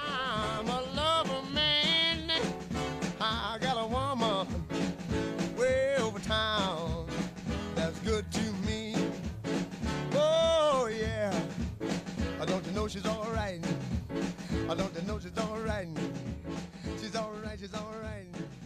I'm a lover man. I got a woman way over town that's good to me. Oh yeah. Don't you know she's all right? Don't you know she's all right? She's all right. She's all right.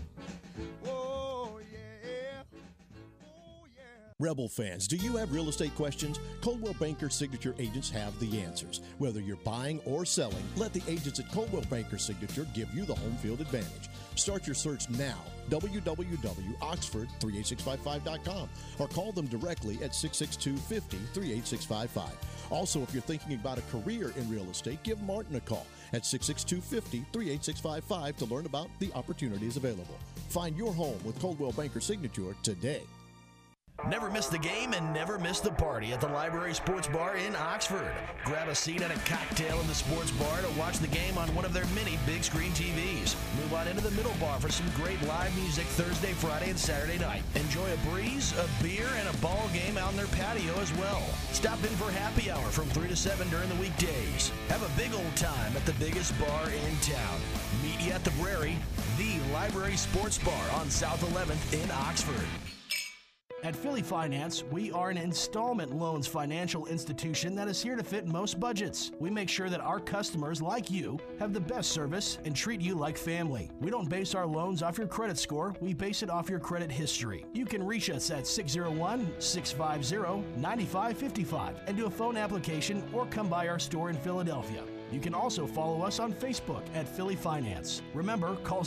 Oh yeah. Rebel fans, do you have real estate questions? Coldwell Banker Signature agents have the answers. Whether you're buying or selling, let the agents at Coldwell Banker Signature give you the home field advantage. Start your search now, www.oxford38655.com, or call them directly at 662-50-38655. Also, if you're thinking about a career in real estate, give Martin a call at 662-50-38655 to learn about the opportunities available. Find your home with Coldwell Banker Signature today. Never miss the game and never miss the party at the Library Sports Bar in Oxford. Grab a seat and a cocktail in the sports bar to watch the game on one of their many big screen TVs. Move on into the middle bar for some great live music Thursday, Friday, and Saturday night. Enjoy a breeze, a beer, and a ball game out in their patio as well. Stop in for happy hour from 3 to 7 during the weekdays. Have a big old time at the biggest bar in town. Meet you at the Brary, the Library Sports Bar on South 11th in Oxford. At Philly Finance, we are an installment loans financial institution that is here to fit most budgets. We make sure that our customers, like you, have the best service and treat you like family. We don't base our loans off your credit score, we base it off your credit history. You can reach us at 601-650-9555 and do a phone application or come by our store in Philadelphia. You can also follow us on Facebook at Philly Finance. Remember, call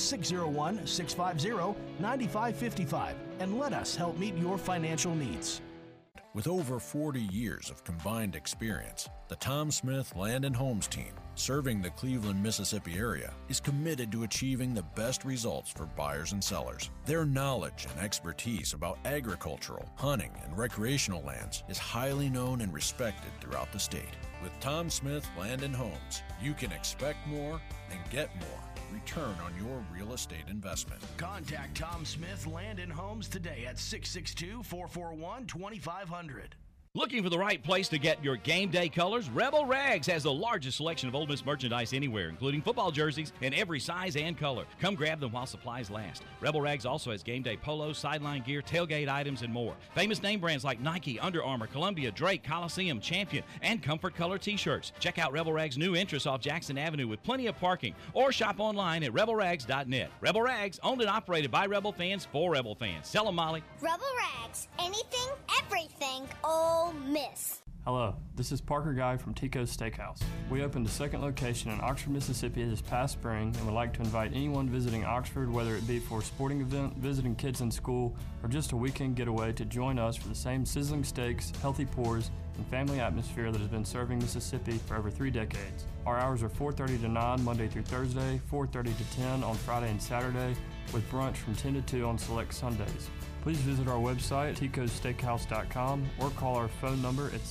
601-650-9555 and let us help meet your financial needs. With over 40 years of combined experience, the Tom Smith Land and Homes team, serving the Cleveland, Mississippi area, is committed to achieving the best results for buyers and sellers. Their knowledge and expertise about agricultural, hunting, and recreational lands is highly known and respected throughout the state. With Tom Smith Land and Homes, you can expect more and get more return on your real estate investment. Contact Tom Smith Land and Homes today at 662-441-2500. Looking for the right place to get your game day colors? Rebel Rags has the largest selection of Ole Miss merchandise anywhere, including football jerseys in every size and color. Come grab them while supplies last. Rebel Rags also has game day polos, sideline gear, tailgate items, and more. Famous name brands like Nike, Under Armour, Columbia, Drake, Coliseum, Champion, and Comfort Color t-shirts. Check out Rebel Rags' new entrance off Jackson Avenue with plenty of parking, or shop online at rebelrags.net. Rebel Rags, owned and operated by Rebel fans for Rebel fans. Sell them, Molly. Rebel Rags, anything, everything, Ole Miss. Hello, this is Parker Guy from Tico's Steakhouse. We opened a second location in Oxford, Mississippi this past spring and would like to invite anyone visiting Oxford, whether it be for a sporting event, visiting kids in school, or just a weekend getaway, to join us for the same sizzling steaks, healthy pours, and family atmosphere that has been serving Mississippi for over 3 decades. Our hours are 4:30 to 9 Monday through Thursday, 4:30 to 10 on Friday and Saturday, with brunch from 10 to 2 on select Sundays. Please visit our website, ticossteakhouse.com, or call our phone number at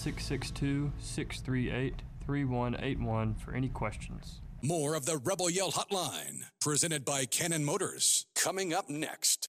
662-638-3181 for any questions. More of the Rebel Yell Hotline, presented by Cannon Motors, coming up next.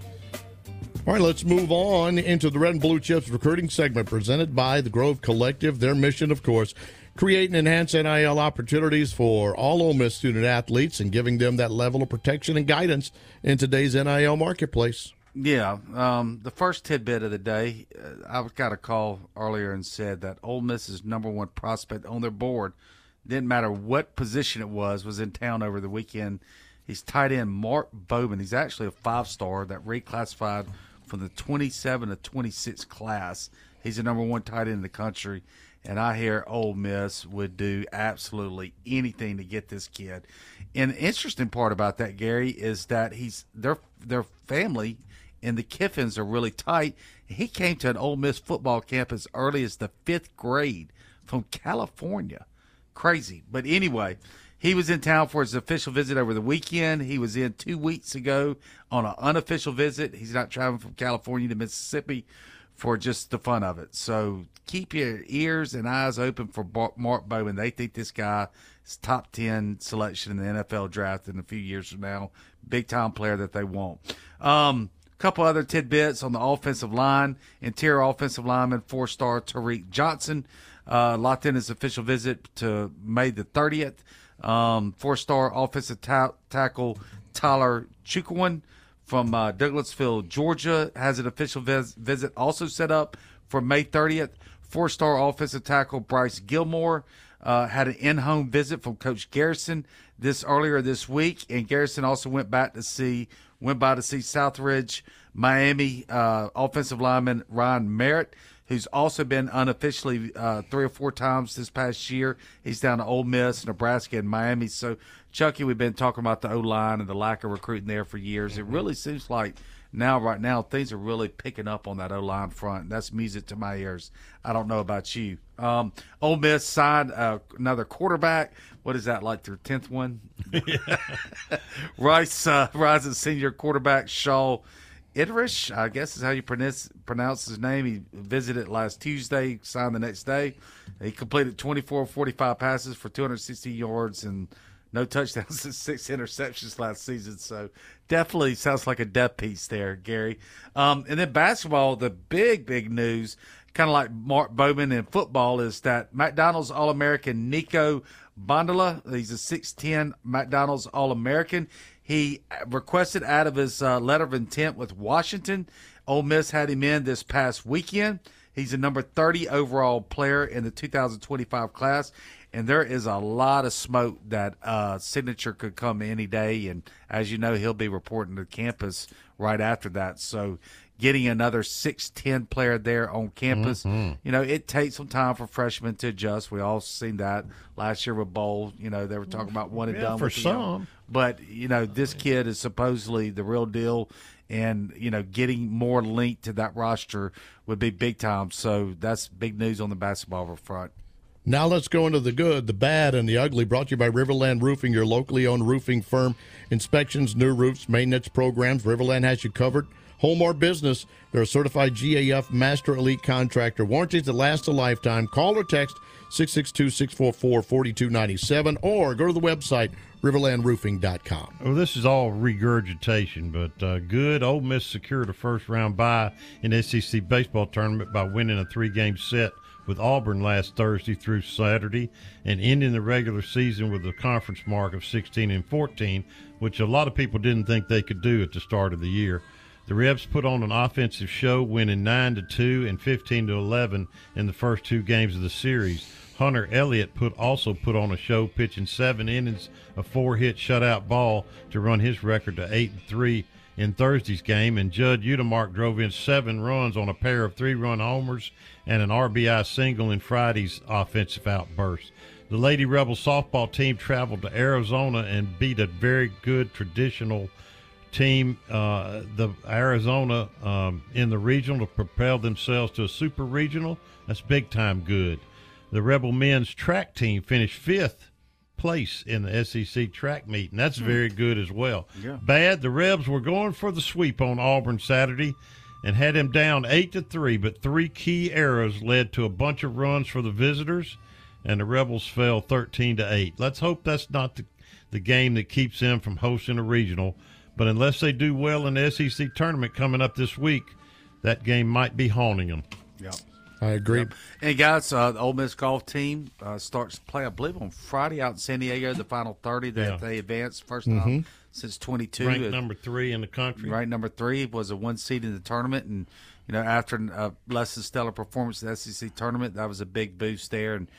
All right, let's move on into the Red and Blue Chips recruiting segment presented by the Grove Collective. Their mission, of course, create and enhance NIL opportunities for all Ole Miss student athletes and giving them that level of protection and guidance in today's NIL marketplace. Yeah, the first tidbit of the day, I got a call earlier and said that Ole Miss's number one prospect on their board, didn't matter what position it was in town over the weekend. He's tight end Mark Bowman. He's actually a 5-star that reclassified from the 27 to 26 class. He's the number one tight end in the country, and I hear Ole Miss would do absolutely anything to get this kid. And the interesting part about that, Gary, is that their family and the Kiffins are really tight. He came to an Ole Miss football camp as early as the 5th grade from California. Crazy. But anyway, he was in town for his official visit over the weekend. He was in 2 weeks ago on an unofficial visit. He's not traveling from California to Mississippi for just the fun of it. So keep your ears and eyes open for Mark Bowman. They think this guy is top 10 selection in the NFL draft in a few years from now. Big-time player that they want. Couple other tidbits on the offensive line. Interior offensive lineman, 4-star Tariq Johnson, locked in his official visit to May the 30th. 4-star offensive tackle Tyler Chukwuin from Douglasville, Georgia, has an official visit also set up for May 30th. 4-star offensive tackle Bryce Gilmore had an in-home visit from Coach Garrison earlier this week, and Garrison also went by to see Southridge, Miami offensive lineman Ryan Merritt, who's also been unofficially 3 or 4 times this past year. He's down to Ole Miss, Nebraska, and Miami. So, Chucky, we've been talking about the O-line and the lack of recruiting there for years. It really seems like right now, things are really picking up on that O-line front. That's music to my ears. I don't know about you. Ole Miss signed another quarterback. What is that, like their 10th one? Rising senior quarterback Shaw Idrish, I guess is how you pronounce his name. He visited last Tuesday, signed the next day. He completed 24 45 passes for 260 yards and no touchdowns and 6 interceptions last season. So definitely sounds like a depth piece there, Gary. And then basketball, the big news, kind of like Mark Bowman in football, is that McDonald's All-American Nico Bondola, he's a 6'10 McDonald's All-American. He requested out of his letter of intent with Washington. Ole Miss had him in this past weekend. He's a number 30 overall player in the 2025 class. And there is a lot of smoke that signature could come any day. And as you know, he'll be reporting to campus right after that. So getting another 6'10 player there on campus, it takes some time for freshmen to adjust. We all seen that last year with Bowl. They were talking about one and done for with some. But, this kid is supposedly the real deal. And, getting more linked to that roster would be big time. So that's big news on the basketball front. Now let's go into the good, the bad, and the ugly, brought to you by Riverland Roofing, your locally owned roofing firm. Inspections, new roofs, maintenance programs. Riverland has you covered. home or business, they're a certified GAF Master Elite contractor. Warranties that last a lifetime. Call or text 662-644-4297 or go to the website riverlandroofing.com. Well, this is all regurgitation, but good. Ole Miss secured a first-round bye in the SEC baseball tournament by winning a 3-game set with Auburn last Thursday through Saturday and ending the regular season with a conference mark of 16-14, which a lot of people didn't think they could do at the start of the year. The Rebs put on an offensive show, winning 9-2 and 15-11 in the first 2 games of the series. Hunter Elliott also put on a show, pitching 7 innings of 4-hit shutout ball to run his record to 8-3 in Thursday's game, and Judd Udemark drove in 7 runs on a pair of 3-run homers and an RBI single in Friday's offensive outburst. The Lady Rebel softball team traveled to Arizona and beat a very good traditional team, the Arizona, in the regional to propel themselves to a super regional. That's big time good. The Rebel men's track team finished 5th place in the SEC track meet, and that's very good as well. Yeah. Bad, the Rebs were going for the sweep on Auburn Saturday and had him down 8-3, but 3 key errors led to a bunch of runs for the visitors, and the Rebels fell 13-8. Let's hope that's not the game that keeps them from hosting a regional, but unless they do well in the SEC tournament coming up this week, that game might be haunting them. Yeah. I agree. Yep. And guys, the Ole Miss golf team starts to play, I believe, on Friday out in San Diego, the final 30 that they advanced first time since 22. Ranked number 3 in the country. Ranked number 3, was a 1 seed in the tournament, and after a less than stellar performance in the SEC tournament, that was a big boost there. And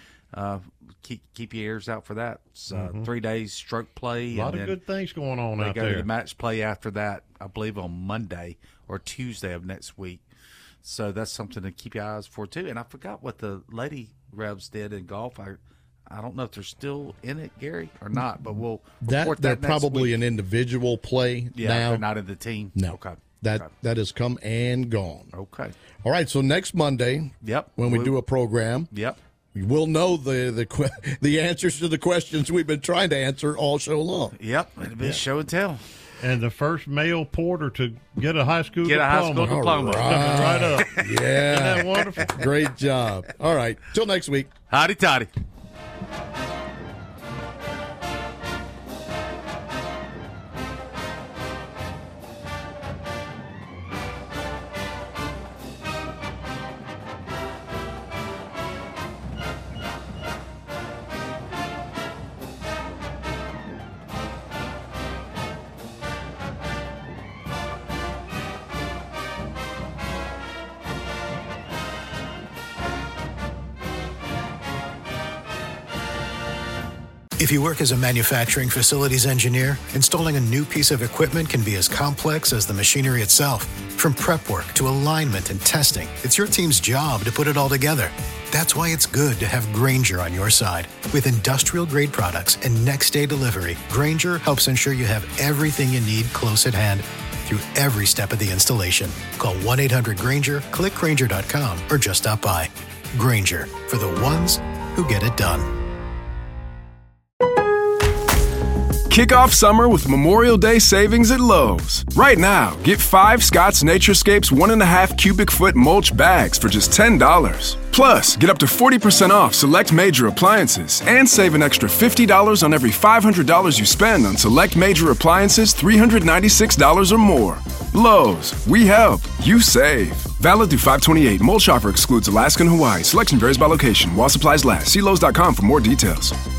keep your ears out for that. It's 3 days stroke play. A lot of good things going on out there. They go to the match play after that, I believe, on Monday or Tuesday of next week. So that's something to keep your eyes for, too. And I forgot what the Lady Rebs did in golf. I don't know if they're still in it, Gary, or not, but we'll report they're that next probably week. an individual play now. They're not in the team. No. Okay. That has come and gone. Okay. All right, so next Monday, when we do a program, we'll know the answers to the questions we've been trying to answer all show long. Yep, it'll be show and tell. And the first male porter to get a high school diploma. All right. Coming right up. Yeah. Isn't that wonderful? Great job. All right. Till next week. Howdy toddy. If you work as a manufacturing facilities engineer, installing a new piece of equipment can be as complex as the machinery itself. From prep work to alignment and testing, it's your team's job to put it all together. That's why it's good to have Grainger on your side. With industrial-grade products and next-day delivery, Grainger helps ensure you have everything you need close at hand through every step of the installation. Call 1-800-GRAINGER, click Grainger.com, or just stop by. Grainger, for the ones who get it done. Kick off summer with Memorial Day savings at Lowe's. Right now, get 5 Scott's Naturescapes 1.5 cubic foot mulch bags for just $10. Plus, get up to 40% off select major appliances and save an extra $50 on every $500 you spend on select major appliances $396 or more. Lowe's, we help, you save. Valid through 5/28. Mulch offer excludes Alaska and Hawaii. Selection varies by location. While supplies last. See Lowe's.com for more details.